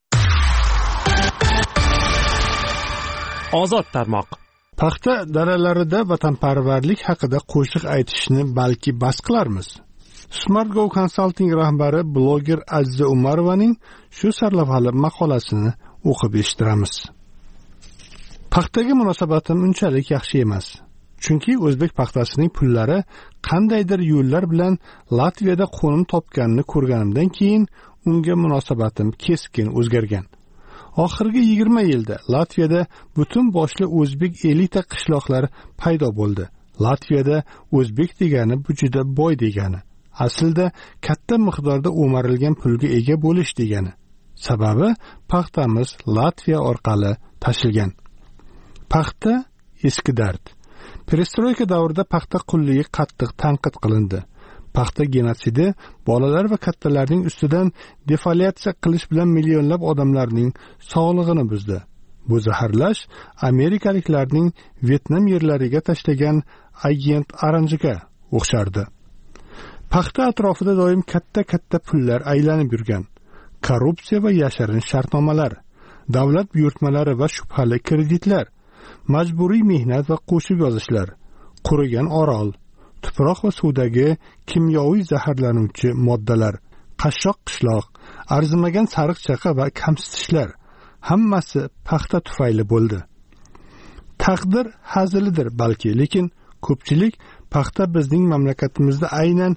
Ozod tarmoq. Paxta daralarida vatanparvarlik haqida qo'shiq aytishni balki bas qilarmiz. Smart Go Consulting rahbari bloger Aziza Umarovaning shu sarlavhali maqolasini o'qib eshittiramiz. Paxtaga munosabatim unchalik yaxshi emas. Chunki o'zbek paxtasining pullari qandaydir yo'llar bilan Latviyada qo'nim topganini ko'rganimdan keyin unga munosabatim keskin o'zgargan. Oxirgi 20 yilda Latviyada butun boshli o'zbek elita qishloqlar paydo bo'ldi. Latviyada o'zbek degani bu juda boy degani. Aslida katta miqdorda o'marilgan pulga ega bo'lish degani. Sababi paxtamiz Latviya orqali tashilgan. Paxta eski dard. Perestroyka davrida paxta qulligi qattiq tanqid qilindi. Paxta genotsidi bolalar va kattalarning ustidan defoliatsiya qilish bilan millionlab odamlarning sog'lig'ini buzdi. Bu zaharlash amerikaliklarning Vyetnam yerlariga tashlagan agent Orange'ga o'xshardi. Paxta atrofida doim katta pullar aylanib yurgan. Korrupsiya va yashirin shartnomalar, davlat buyurtmalari va shubhali kreditlar, majburiy mehnat va qo'shib yozishlar, qurigan orol, tuproq va suvdagi kimyoviy zaharlanuvchi moddalar, qashshoq qishloq, arzimagan sariq chaqa va kamsitishlar hammasi paxta tufayli bo'ldi. Taqdir hazilidir balki, lekin ko'pchilik paxta bizning mamlakatimizda aynan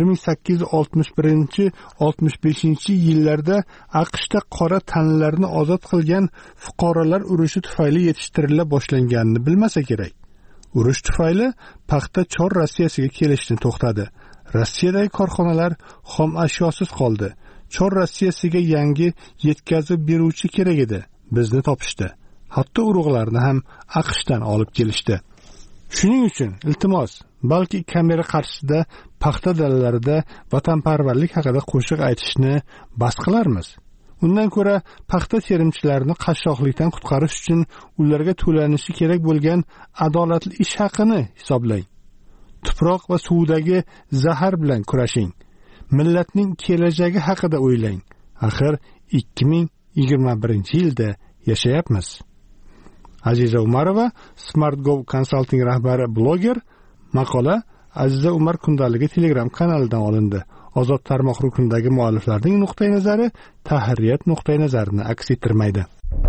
1861-65 yillarda AQShda qora tanlarni ozod qilgan fuqarolar urushi tufayli yetishtirila boshlanganini bilmasa kerak. Urush tufayli paxta chor Rossiyasiga kelishni to'xtadi. Rossiyadagi korxonalar xom ashyosiz qoldi. Chor Rossiyasiga yangi yetkazib beruvchi kerak edi. Bizni topishdi. Hatto urug'larni ham AQShdan olib kelishdi. Shuning uchun iltimos, balki kamera qarshisida paxta dalalarida vatanparvarlik haqida qo'shiq aytishni bas qilarmiz. Undan ko'ra paxta terimchilarini qashshoqlikdan qutqarish uchun ularga to'lanishi kerak bo'lgan adolatli ish haqini hisoblang. Tuproq va suvdagi zahar bilan kurashing. Millatning kelajagi haqida o'ylang. Axir 2021-yilda yashayapmiz. Aziza Umarova, SmartGo Consulting rahbari, bloger. Maqola Aziza Umar kundaligi Telegram kanalidan olindi. Ozod tarmoq rukunidagi mualliflarning nuqtai nazari tahririyat nuqtai nazarini aks ettirmaydi.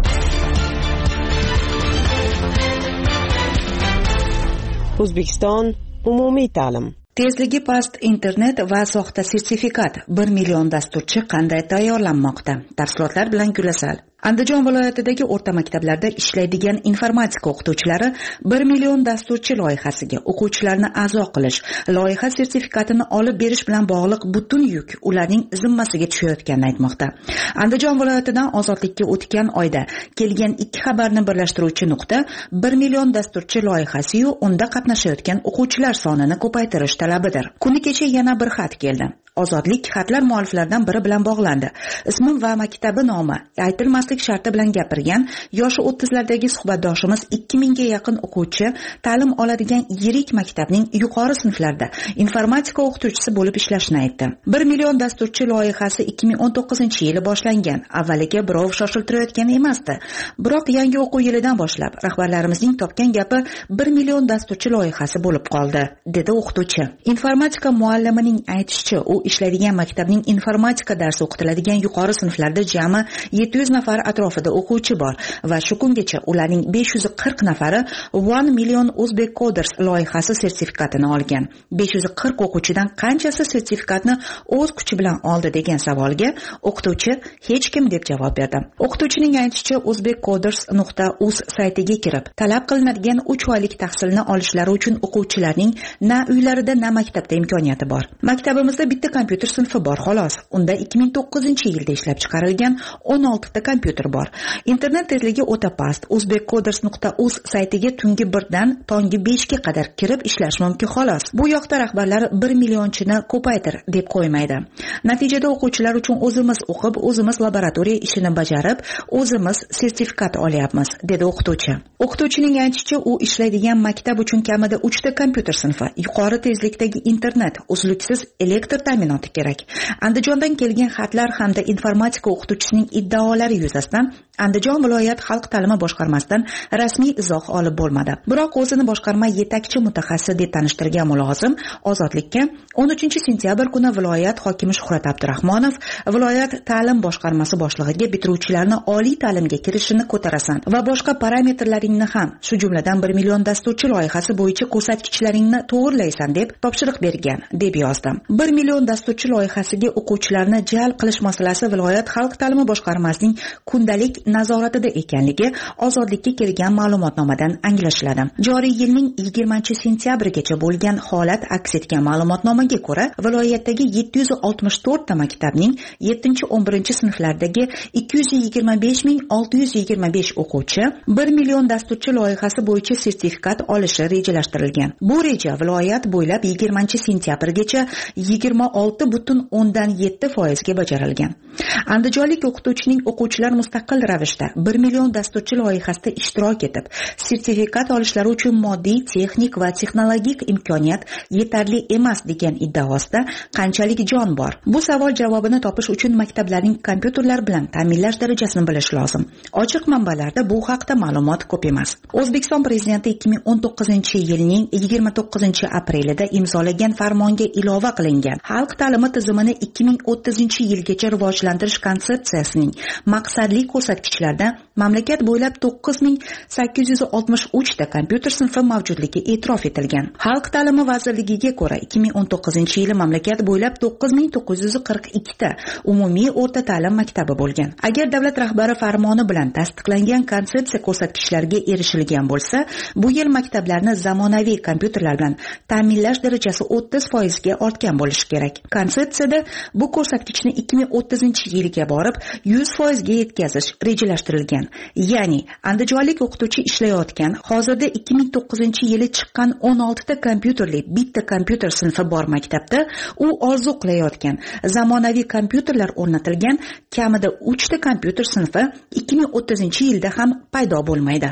O'zbekiston umumiy ta'lim. Tezligi past internet va soxta sertifikat. 1 million dasturchi qanday tayyorlanmoqda? Tafsilotlar bilan Gulasal. Andijon viloyatidagi o'rta maktablarda ishlaydigan informatika o'qituvchilari 1 million dasturchi loyihasiga o'quvchilarni a'zo qilish, loyiha sertifikatini olib berish bilan bog'liq butun yuk ularning zimmasiga tushayotganini aytmoqda. Andijon viloyatidan ozodlikka o'tgan oyda kelgan ikki xabarni birlashtiruvchi nuqta 1 million dasturchi loyihasi-yu unda qatnashayotgan o'quvchilar sonini ko'paytirish talabidir. Kuni kecha yana bir xat keldi. Ozodlik xatlar mualliflaridan biri bilan bog'landi. Ismim va maktabi nomi aytilmaslik sharti bilan gapirgan yoshi 30lardagi suhbatdoshimiz 2000 ga yaqin o'quvchi ta'lim oladigan yirik maktabning yuqori sinflarida informatika o'qituvchisi bo'lib ishlashini aytdi. 1 million dasturchi loyihasi 2019-yili boshlangan. Avvaliga birov shoshiltirayotgan emasdi. Biroq yangi o'quv yilidan boshlab rahbarlarimizning topgan gapi 1 million dasturchi loyihasi bo'lib qoldi, dedi o'qituvchi. Informatika muallimining aytishicha, u ishlaydigan maktabning informatika darsi o'qitiladigan yuqori sinflarda jami 700 nafar atrofida o'quvchi bor va shu kungacha ularning 540 nafari 1 million Uzbek Coders loyihasi sertifikatini olgan. 540 o'quvchidan qanchasi sertifikatni o'z kuchi bilan oldi degan savolga o'qituvchi hech kim deb javob berdi. O'qituvchining aytishicha, uzbekcoders.uz saytiga kirib, talab qilinadigan 3 oylik tahsilni olishlari uchun o'quvchilarning na uylarida na maktabda imkoniyati bor. Maktabimizda bitta kompyuter sinfi bor xolos. Unda 2009-yilda ishlab chiqarilgan 16 ta kompyuter bor. Internet tezligi o'ta past. uzbekcoders.uz saytiga tungi 1 dan tongi 5 ga qadar kirib ishlash mumkin xolos. Bu yoqda rahbarlar 1 millionchini ko'paytir deb qo'ymaydi. Natijada o'quvchilar uchun o'zimiz o'qib, o'zimiz laboratoriya ishini bajarib, o'zimiz sertifikat olyapmiz, dedi o'qituvchi. O'qituvchining aytishicha, u ishlaydigan maktab uchun kamida 3 ta kompyuter sinfi, yuqori tezlikdagi internet, uzluksiz elektr ta'minoti kerak. Andijondan kelgan xatlar hamda informatika o'qituvchisining iddaolari yuzasidan Andijon viloyat xalq ta'limi boshqarmasidan rasmiy izoh olib bo'lmadi. Biroq o'zini boshqarma yetakchi mutaxassis deb tanishtirgan mulozim Ozodlikka 13-sentyabr kuni viloyat hokimi Shuhrat Abdurahmonov viloyat ta'lim boshqarmasi boshlig'iga bitiruvchilarni oliy ta'limga kirishini ko'tarasan va boshqa parametrlaringni ham, shu jumladan 1 million dasturchi loyihasi bo'yicha ko'rsatkichlaringni to'g'irlaysan deb topshiriq bergan, deb yozdi. 1 million dasturchi loyihasiga o'quvchilarni jalb qilish masalasi viloyat xalq ta'limi boshqarmasining kundalik nazoratida ekanligi Ozodlikka kelgan ma'lumotnomadan anglashiladi. Joriy yilning 20-sentyabrigacha bo'lgan holat aks etgan ma'lumotnomaga ko'ra, viloyatdagi 764 ta maktabning 7-11 sinflardagi 225.625 o'quvchi 1 million dasturchi loyihasi bo'yicha sertifikat olishi rejalashtirilgan. Bu reja viloyat bo'ylab 20-sentyabrgacha 26.7% ga bajarilgan. Andijonlik o'qituvchining o'quvchilar mustaqil ravishda 1 million dasturchi loyihasida ishtirok etib, sertifikat olishlari uchun moddiy, texnik va texnologik imkoniyat yetarli emas degan iddaosida qanchalik jon bor? Bu savol javobini topish uchun maktablarning kompyuterlar bilan ta'minlash darajasini bilish lozim. Ochiq manbalarda bu haqda ma'lumot ko'p emas. O'zbekiston prezidenti 2019-yilning 29-aprelida imzolagan farmonga ilova qilingan Xalq xalq ta'limi tizimini 2030-yilgacha rivojlantirish konsepsiyasining maqsadli ko'rsatkichlarida mamlakat bo'ylab 9863 ta kompyuter sinfi mavjudligi e'tirof etilgan. Xalq ta'limi vazirligiga ko'ra 2019-yili mamlakat bo'ylab 9942 ta umumiy o'rta ta'lim maktabi bo'lgan. Agar davlat rahbari farmoni bilan tasdiqlangan konsepsiya ko'rsatkichlariga erishilgan bo'lsa, bu yil maktablarni zamonaviy kompyuterlar bilan ta'minlash darajasi 30% ga ortgan bo'lishi kerak. Konsepsiyada bu ko'rsatkichni 2030-yilga borib 100% ga yetkazish rejalashtirilgan. Ya'ni andijonlik o'qituvchi ishlayotgan, hozirda 2009-yili chiqqan 16 ta kompyuterli bitta kompyuter sinfi bor maktabda u orzu qilayotgan zamonaviy kompyuterlar o'rnatilgan kamida 3 ta kompyuter sinfi 2030-yilda ham paydo bo'lmaydi.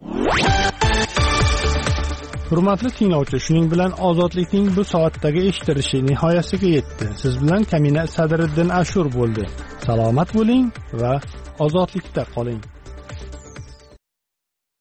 Hurmatli tinglovchi, shuning bilan ozodlikning bu soatdagi eshitilishi nihoyasiga yetdi. Siz bilan Kamina Sadriddin Ashur bo'ldi. Salomat bo'ling va ozodlikda qoling.